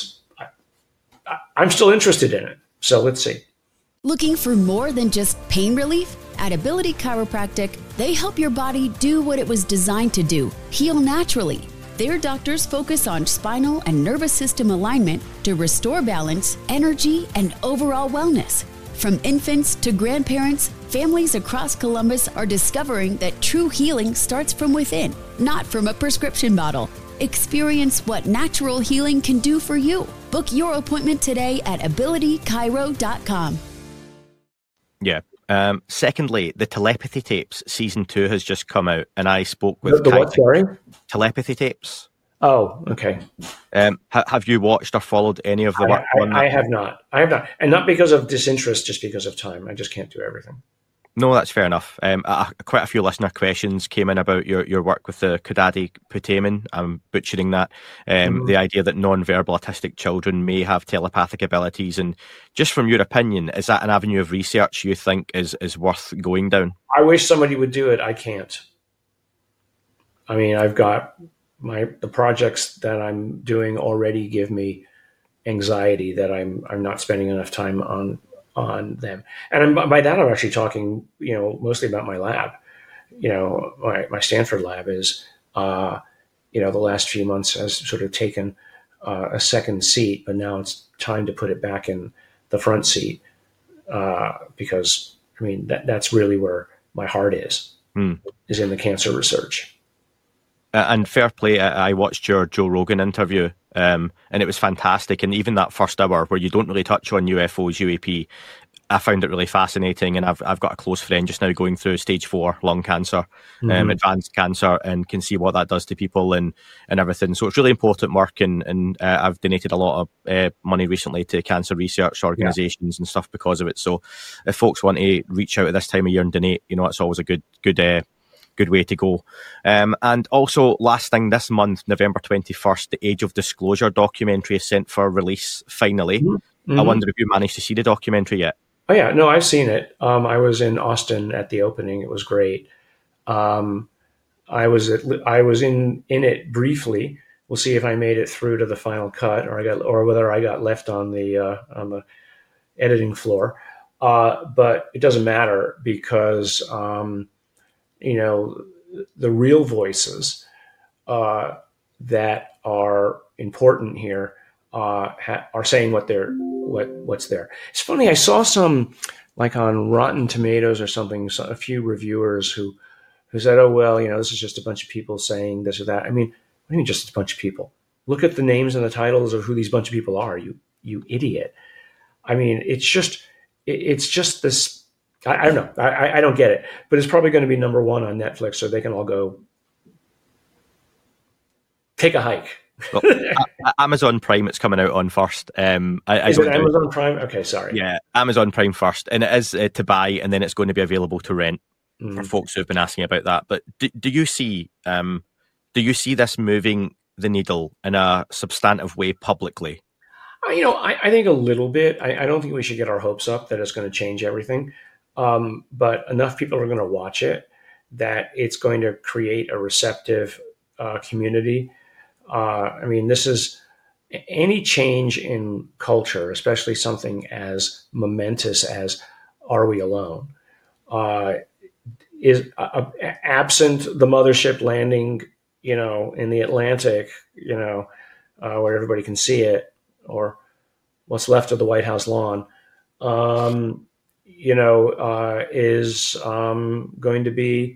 I'm still interested in it. So let's see. Looking for more than just pain relief? At Ability Chiropractic, they help your body do what it was designed to do, heal naturally. Their doctors focus on spinal and nervous system alignment to restore balance, energy, and overall wellness. From infants to grandparents, families across Columbus are discovering that true healing starts from within, not from a prescription bottle. Experience what natural healing can do for you. Book your appointment today at abilitychiro.com. Yeah. Secondly, the Telepathy Tapes season 2 has just come out, and I spoke with the what? Sorry, Telepathy Tapes. Oh, okay. Have you watched or followed any of the work? I have not. And not because of disinterest, just because of time. I just can't do everything. No, that's fair enough. Quite a few listener questions came in about your work with the Kodadi Putamen. I'm butchering that. The idea that non-verbal autistic children may have telepathic abilities. And just from your opinion, is that an avenue of research you think is worth going down? I wish somebody would do it. I can't. I mean, I've got the projects that I'm doing already give me anxiety that I'm not spending enough time on them. And by that, I'm actually talking, mostly about my lab. My Stanford lab is, the last few months has sort of taken a second seat, but now it's time to put it back in the front seat because, I mean, that's really where my heart is in the cancer research. And fair play, I watched your Joe Rogan interview, and it was fantastic. And even that first hour where you don't really touch on UFOs, UAP, I found it really fascinating, and I've got a close friend just now going through stage 4 lung cancer, advanced cancer, and can see what that does to people and everything. So it's really important work, and I've donated a lot of money recently to cancer research organisations and stuff because of it. So if folks want to reach out at this time of year and donate, it's always a good way to go. And also, last thing, this month, November 21st, the Age of Disclosure documentary is sent for release finally. I wonder if you managed to see the documentary yet. Oh yeah, no, I've seen it. I was in Austin at the opening. It was great. I was in it briefly. We'll see if I made it through to the final cut, or whether I got left on the editing floor. But it doesn't matter because the real voices that are important here are saying what's there. It's funny. I saw some, like on Rotten Tomatoes or something, a few reviewers who said, "Oh well, this is just a bunch of people saying this or that." I mean, what do you mean just a bunch of people? Look at the names and the titles of who these bunch of people are. You idiot. I mean, it's just this. I don't know. I don't get it, but it's probably going to be number 1 on Netflix, so they can all go take a hike. Well, Amazon Prime, it's coming out on first. Is it Amazon Prime? Okay, sorry. Yeah, Amazon Prime first, and it is to buy, and then it's going to be available to rent for folks who've been asking about that. But do you see this moving the needle in a substantive way publicly? I think a little bit. I don't think we should get our hopes up that it's going to change everything. But enough people are going to watch it that it's going to create a receptive community. I mean, this is any change in culture, especially something as momentous as "Are We Alone?" Is absent the mothership landing, in the Atlantic, where everybody can see it, or what's left of the White House lawn. Is going to be,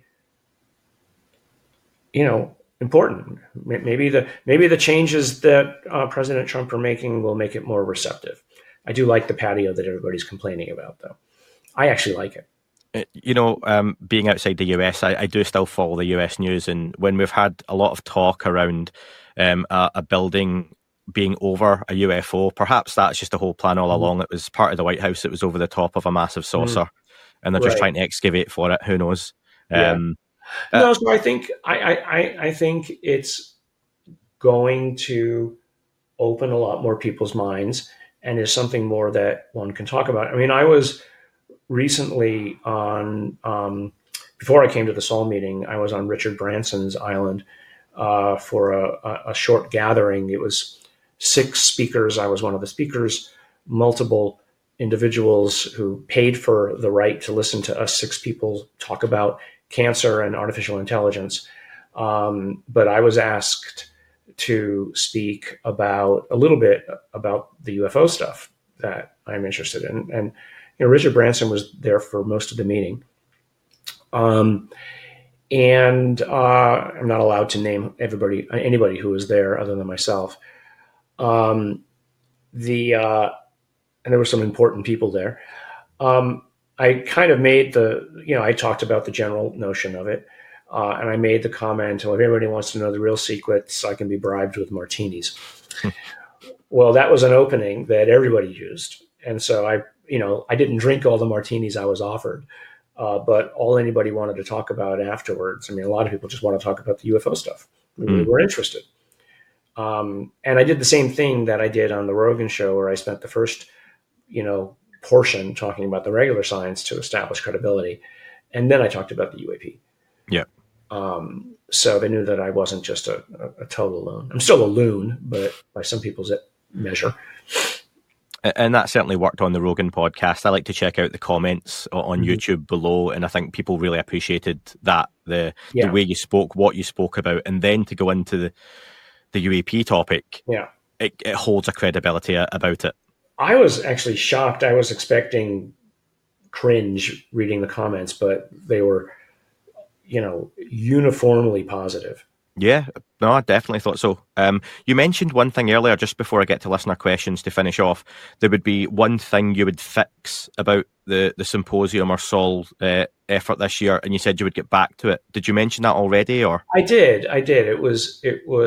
important. Maybe the changes that President Trump are making will make it more receptive. I do like the patio that everybody's complaining about, though. I actually like it. Being outside the US, I do still follow the US news, and when we've had a lot of talk around a building being over a UFO, perhaps that's just the whole plan all along. It was part of the White House. It was over the top of a massive saucer, and they're just trying to excavate for it. Who knows? No, so I think it's going to open a lot more people's minds, and is something more that one can talk about. I mean, I was recently on before I came to the Sol meeting, I was on Richard Branson's island for a short gathering. It was 6 speakers. I was one of the speakers, multiple individuals who paid for the right to listen to us 6 people talk about cancer and artificial intelligence. But I was asked to speak a little bit about the UFO stuff that I'm interested in. And Richard Branson was there for most of the meeting. And I'm not allowed to name anybody who was there other than myself. And there were some important people there. I kind of made I talked about the general notion of it. And I made the comment, well, if everybody wants to know the real secrets, I can be bribed with martinis. Well, that was an opening that everybody used. And so I didn't drink all the martinis I was offered. But all anybody wanted to talk about afterwards, I mean, a lot of people just want to talk about the UFO stuff. We were interested. And I did the same thing that I did on the Rogan show, where I spent the first, portion talking about the regular science to establish credibility. And then I talked about the UAP. Yeah. So they knew that I wasn't just a total loon. I'm still a loon, but by some people's measure. And that certainly worked on the Rogan podcast. I like to check out the comments on YouTube below, and I think people really appreciated that, the way you spoke, what you spoke about, and then to go into the UAP topic, it holds a credibility about it. I was actually shocked. I was expecting cringe reading the comments, but they were, uniformly positive. Yeah, No, I definitely thought so. You mentioned one thing earlier, just before I get to listener questions to finish off. There would be one thing you would fix about the symposium or Sol effort this year, and you said you would get back to it. Did you mention that already, or? I did. It was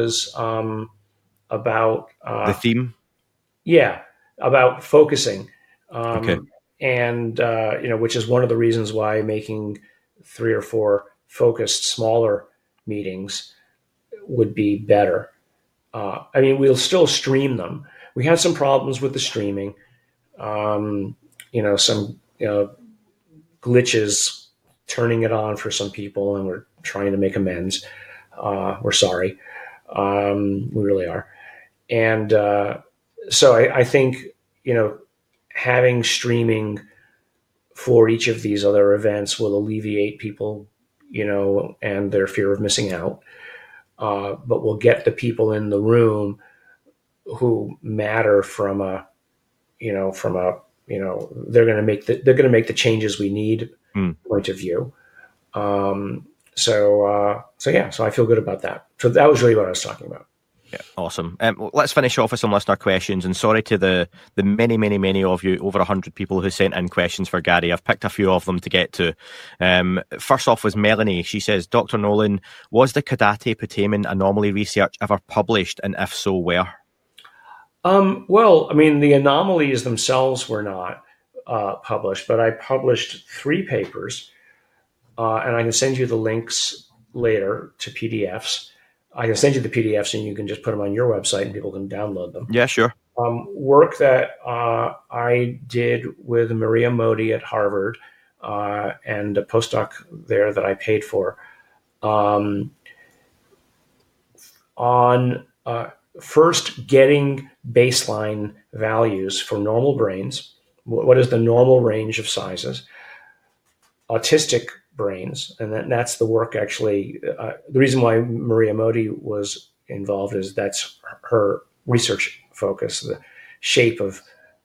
about the theme. Yeah, about focusing. Okay. And which is one of the reasons why making 3 or 4 focused, smaller meetings would be better. We'll still stream them. We had some problems with the streaming. Some glitches turning it on for some people, and we're trying to make amends. We're sorry. We really are. And so I think, having streaming for each of these other events will alleviate people, and their fear of missing out. But we'll get the people in the room who matter they're going to make the changes we need point of view. So I feel good about that. So that was really what I was talking about. Yeah, awesome. Let's finish off with some listener questions. And sorry to the many, many, many of you, over 100 people who sent in questions for Gary. I've picked a few of them to get to. First off was Melanie. She says, Dr. Nolan, was the Caudaty-Putamen anomaly research ever published? And if so, where? The anomalies themselves were not published, but I published 3 papers, and I can send you the links later to PDFs. I can send you the PDFs and you can just put them on your website and people can download them. Yeah, sure. Work that I did with Maria Modi at Harvard and a postdoc there that I paid for on first getting baseline values for normal brains. What is the normal range of sizes? Autistic brains, and that's the work actually. The reason why Maria Modi was involved is that's her research focus, the shape of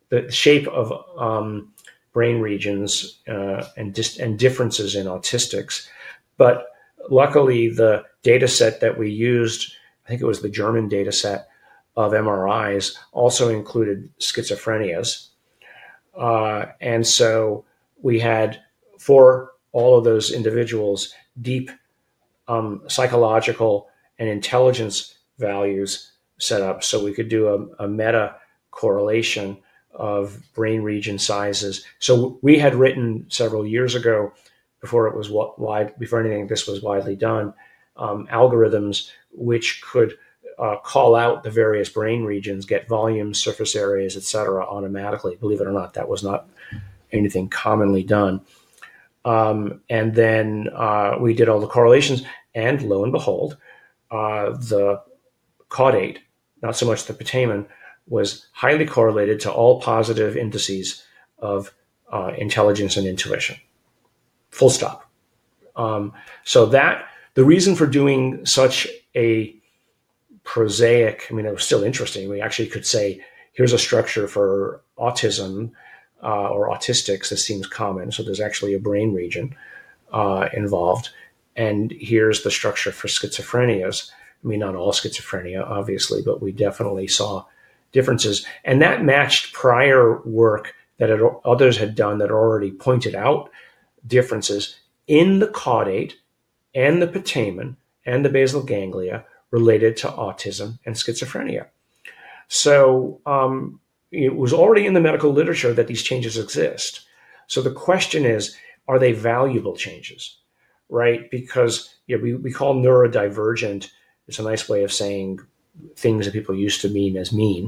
brain regions and differences in autistics. But luckily, the data set that we used, I think it was the German data set of MRIs, also included schizophrenias, and so we had for all of those individuals, deep psychological and intelligence values set up so we could do a meta correlation of brain region sizes. So we had written several years ago, before anything like this was widely done, algorithms which could call out the various brain regions, get volumes, surface areas, etc., automatically. Believe it or not, that was not anything commonly done. And then we did all the correlations, and lo and behold, the caudate, not so much the putamen, was highly correlated to all positive indices of intelligence and intuition. Full stop. So that the reason for doing such a prosaic, it was still interesting. We actually could say, here's a structure for autism or autistics that seems common. So there's actually a brain region involved. And here's the structure for schizophrenias. Not all schizophrenia, obviously, but we definitely saw differences. And that matched prior work that others had done that already pointed out differences in the caudate and the putamen and the basal ganglia related to autism and schizophrenia. So it was already in the medical literature that these changes exist. So the question is, are they valuable changes, right? Because we call neurodivergent, it's a nice way of saying things that people used to mean as mean.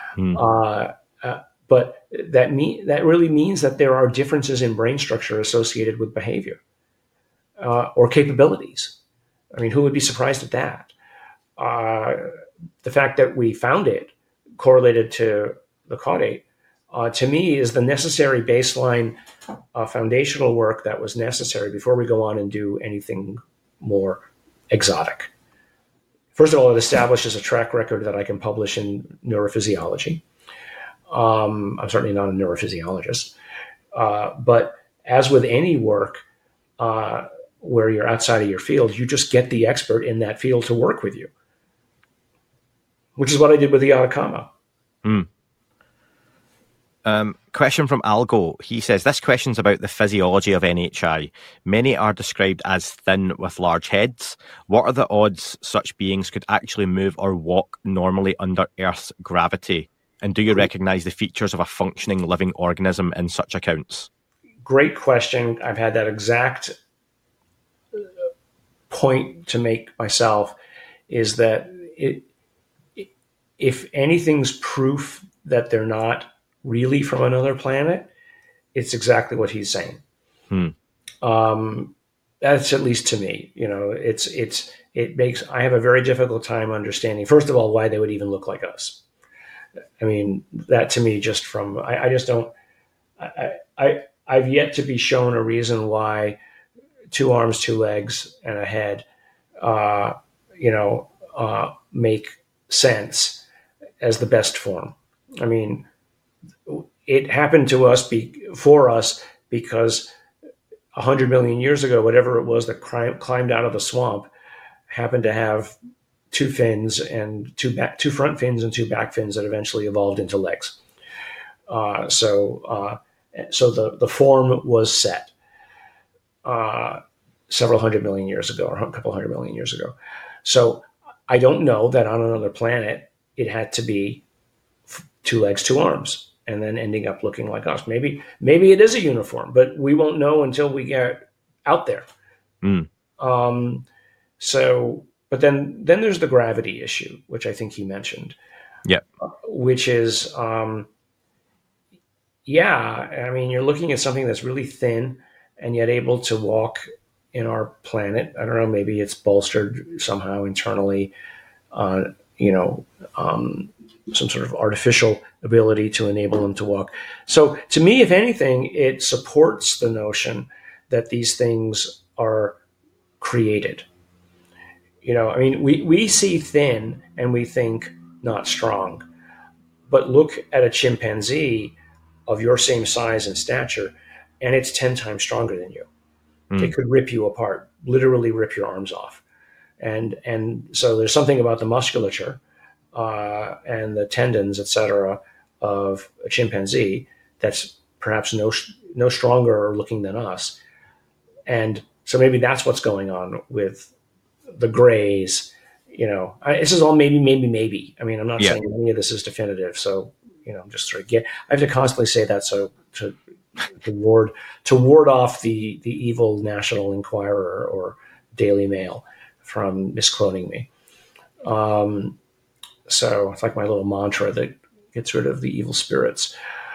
But that really means that there are differences in brain structure associated with behavior or capabilities. Who would be surprised at that? The fact that we found it correlated to the caudate, to me, is the necessary baseline foundational work that was necessary before we go on and do anything more exotic. First of all, it establishes a track record that I can publish in neurophysiology. I'm certainly not a neurophysiologist, but as with any work where you're outside of your field, you just get the expert in that field to work with you. which is what I did with the Atacama. Question from Algo. He says, this question's about the physiology of NHI. Many are described as thin with large heads. What are the odds such beings could actually move or walk normally under Earth's gravity? And do you recognise the features of a functioning living organism in such accounts? Great question. I've had that exact point to make myself, is that if anything's proof that they're not really from another planet, it's exactly what he's saying. That's, at least to me, it makes, I have a very difficult time understanding, first of all, why they would even look like us. I mean, that to me, just from, I just don't, I've yet to be shown a reason why 2 arms, 2 legs, and a head, make sense as the best form. I mean, it happened to us for us because 100 million years ago, whatever it was that climbed out of the swamp happened to have 2 fins and 2 front fins and 2 back fins that eventually evolved into legs. So the form was set several hundred million years ago, or a couple hundred million years ago. So I don't know that on another planet it had to be 2 legs, 2 arms, and then ending up looking like us. Maybe it is a uniform, but we won't know until we get out there. But then there's the gravity issue, which I think he mentioned. Yeah. Which is, I mean, you're looking at something that's really thin and yet able to walk in our planet. I don't know, maybe it's bolstered somehow internally, some sort of artificial ability to enable them to walk. So to me, if anything, it supports the notion that these things are created. I mean, we see thin and we think not strong, but look at a chimpanzee of your same size and stature, and it's 10 times stronger than you. It could rip you apart, literally rip your arms off. And so there's something about the musculature and the tendons, etc., of a chimpanzee that's perhaps no stronger looking than us. And so maybe that's what's going on with the grays. This is all maybe. I mean, I'm not saying any of this is definitive. So, I'm just sort of I have to constantly say that so to ward off the evil National Enquirer or Daily Mail from miscloning me. So it's like my little mantra that gets rid of the evil spirits.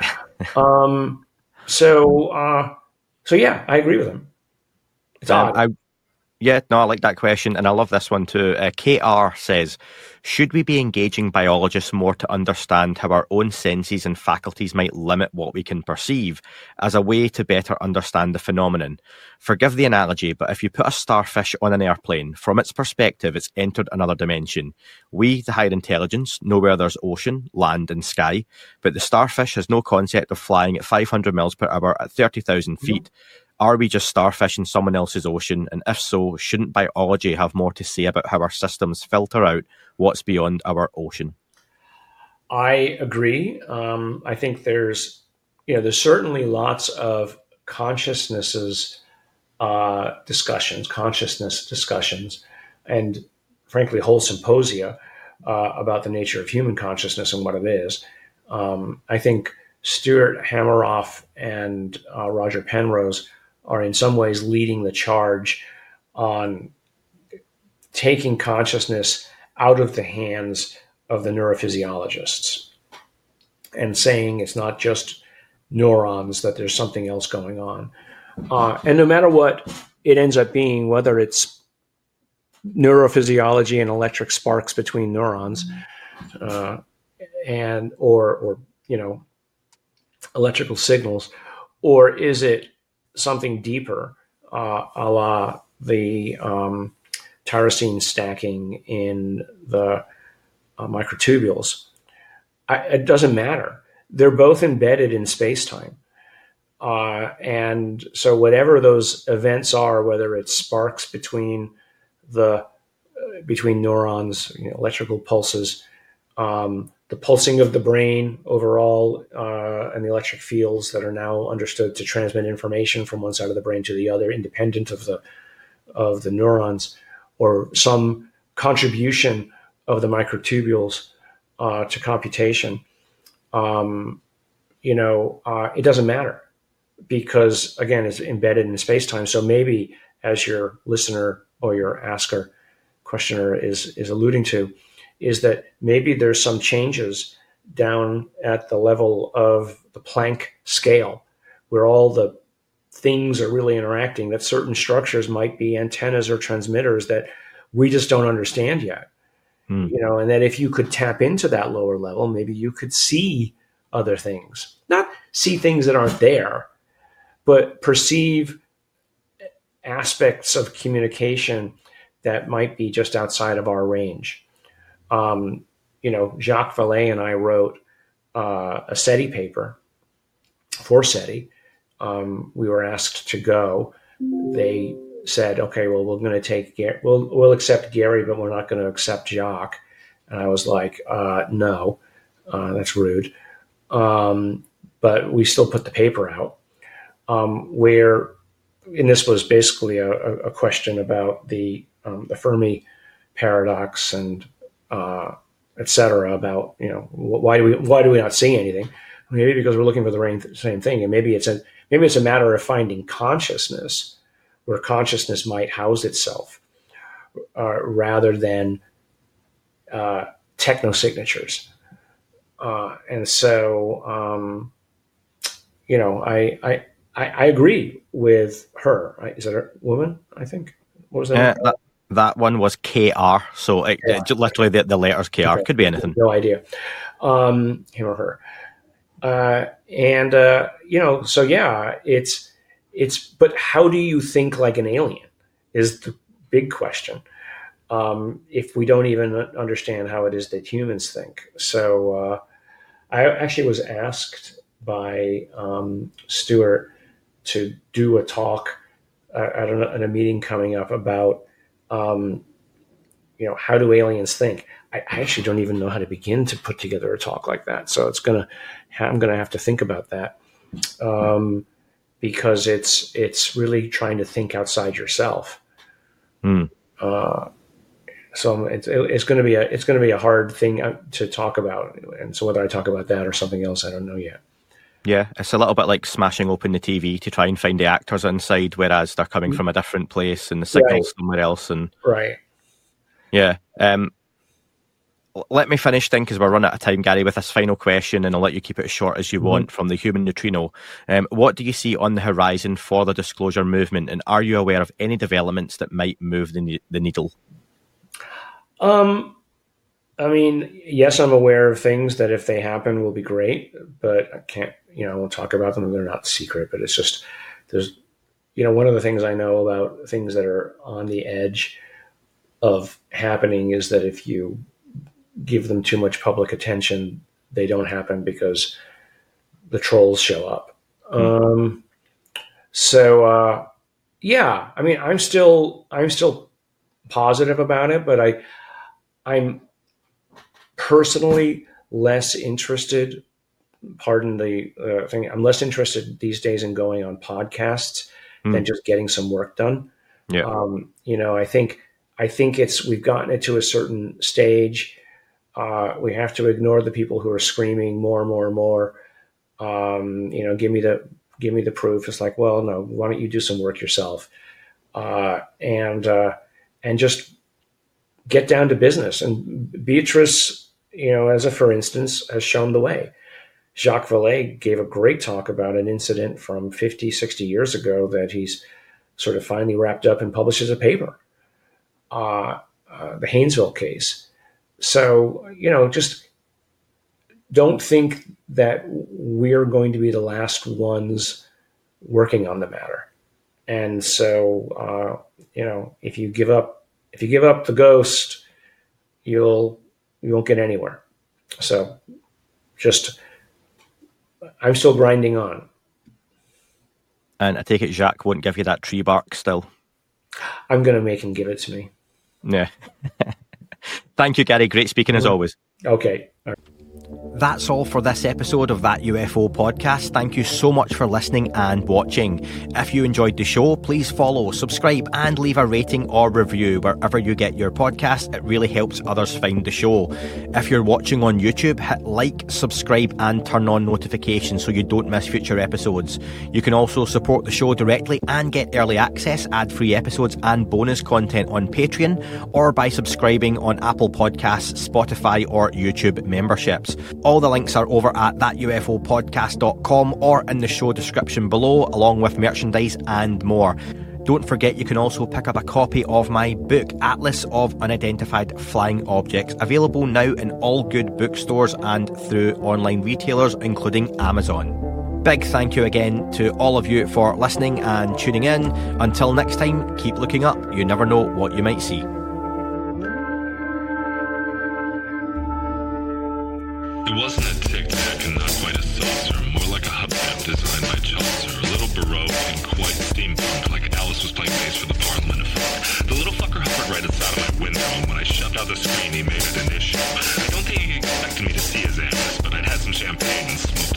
So yeah, I agree with him. It's odd. I like that question, and I love this one too. KR says, should we be engaging biologists more to understand how our own senses and faculties might limit what we can perceive as a way to better understand the phenomenon? Forgive the analogy, but if you put a starfish on an airplane, from its perspective, it's entered another dimension. We, the higher intelligence, know where there's ocean, land, and sky, but the starfish has no concept of flying at 500 miles per hour at 30,000 feet. Are we just starfish in someone else's ocean? And if so, shouldn't biology have more to say about how our systems filter out what's beyond our ocean? I agree. I think there's certainly lots of consciousness discussions, and frankly, whole symposia about the nature of human consciousness and what it is. I think Stuart Hameroff and Roger Penrose are in some ways leading the charge on taking consciousness out of the hands of the neurophysiologists and saying it's not just neurons, that there's something else going on. And no matter what it ends up being, whether it's neurophysiology and electric sparks between neurons, or electrical signals, or is it something deeper, a la the tyrosine stacking in the microtubules? It doesn't matter. They're both embedded in space-time. And so whatever those events are, whether it's sparks between neurons, electrical pulses, the pulsing of the brain overall, and the electric fields that are now understood to transmit information from one side of the brain to the other, independent of the neurons, or some contribution of the microtubules to computation. It doesn't matter, because again, it's embedded in space-time. So maybe, as your listener or your questioner is alluding to, is that maybe there's some changes down at the level of the Planck scale, where all the things are really interacting, that certain structures might be antennas or transmitters that we just don't understand yet. And that if you could tap into that lower level, maybe you could see other things, not see things that aren't there, but perceive aspects of communication that might be just outside of our range. Jacques Vallée and I wrote a SETI paper for SETI. We were asked to go. They said, okay, well, we're going to take we'll accept Gary, but we're not going to accept Jacques. And I was like, no, that's rude. But we still put the paper out, and this was basically a question about the Fermi paradox and et cetera, about why do we not see anything? Maybe because we're looking for the same thing, and maybe it's a matter of finding consciousness where consciousness might house itself, rather than technosignatures. And so, I agree with her. Is that a woman? I think. What was that? That one was KR. So literally the letters KR. Okay. Could be anything. No idea. Him or her. So yeah, it's. But how do you think like an alien is the big question. If we don't even understand how it is that humans think. So I actually was asked by Stuart to do a talk at a meeting coming up about, how do aliens think? I actually don't even know how to begin to put together a talk like that. So I'm going to have to think about that, because it's really trying to think outside yourself. So it's going to be a hard thing to talk about, and so whether I talk about that or something else, I don't know yet. Yeah, it's a little bit like smashing open the TV to try and find the actors inside, whereas they're coming from a different place and the signal's somewhere else. And right. Yeah. Let me finish then, because we're running out of time, Gary, with this final question, and I'll let you keep it as short as you want. From the Human Neutrino, what do you see on the horizon for the disclosure movement, and are you aware of any developments that might move the needle? Yes, I'm aware of things that if they happen will be great, but I can't, I won't talk about them. They're not secret, but it's just, there's, one of the things I know about things that are on the edge of happening is that if you give them too much public attention, they don't happen because the trolls show up. I'm still positive about it, but I'm personally less interested, pardon the thing, I'm less interested these days in going on podcasts than just getting some work done. Yeah. I think we've gotten it to a certain stage. We have to ignore the people who are screaming more and more and more. Give me the proof. It's like, well, no, why don't you do some work yourself? And just get down to business. And Beatrice, as a for instance, has shown the way. Jacques Vallée gave a great talk about an incident from 50, 60 years ago that he's sort of finally wrapped up and published as a paper, the Haynesville case. So, just don't think that we're going to be the last ones working on the matter. And so, if you give up the ghost, you won't get anywhere. So I'm still grinding on. And I take it Jacques won't give you that tree bark still? I'm going to make him give it to me. Yeah. Thank you, Gary. Great speaking as always. Okay. That's all for this episode of That UFO podcast. Thank you so much for listening and watching. If you enjoyed the show, please follow, subscribe, and leave a rating or review wherever you get your podcast. It really helps others find the show. If you're watching on YouTube, hit like, subscribe, and turn on notifications so you don't miss future episodes. You can also support the show directly and get early access, ad-free episodes, and bonus content on Patreon, or by subscribing on Apple Podcasts, Spotify, or YouTube memberships. All the links are over at thatufopodcast.com or in the show description below, along with merchandise and more. Don't forget you can also pick up a copy of my book, Atlas of Unidentified Flying Objects, available now in all good bookstores and through online retailers, including Amazon. Big thank you again to all of you for listening and tuning in. Until next time, keep looking up. You never know what you might see. It wasn't a tic-tac and not quite a saucer, more like a hubcap designed by Chaucer, a little Baroque and quite steampunk, like Alice was playing bass for the Parliament of Folk. The little fucker hovered right outside of my window, and when I shoved out the screen, he made it an issue. I don't think he expected me to see his ass, but I'd had some champagne and smoked a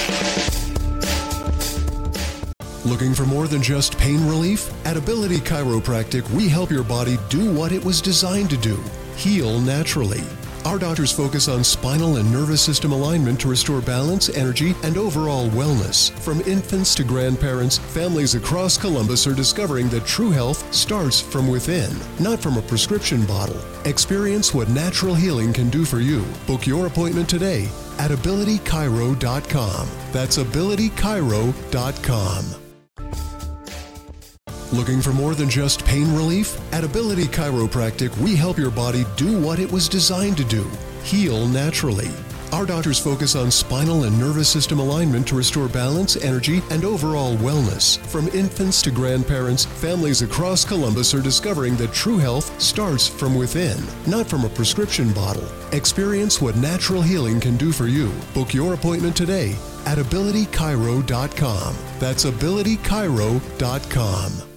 little. Looking for more than just pain relief? At Ability Chiropractic, we help your body do what it was designed to do: heal naturally. Our doctors focus on spinal and nervous system alignment to restore balance, energy, and overall wellness. From infants to grandparents, families across Columbus are discovering that true health starts from within, not from a prescription bottle. Experience what natural healing can do for you. Book your appointment today at abilitychiro.com. That's abilitychiro.com. Looking for more than just pain relief? At Ability Chiropractic, we help your body do what it was designed to do: heal naturally. Our doctors focus on spinal and nervous system alignment to restore balance, energy, and overall wellness. From infants to grandparents, families across Columbus are discovering that true health starts from within, not from a prescription bottle. Experience what natural healing can do for you. Book your appointment today at abilitychiro.com. That's abilitychiro.com.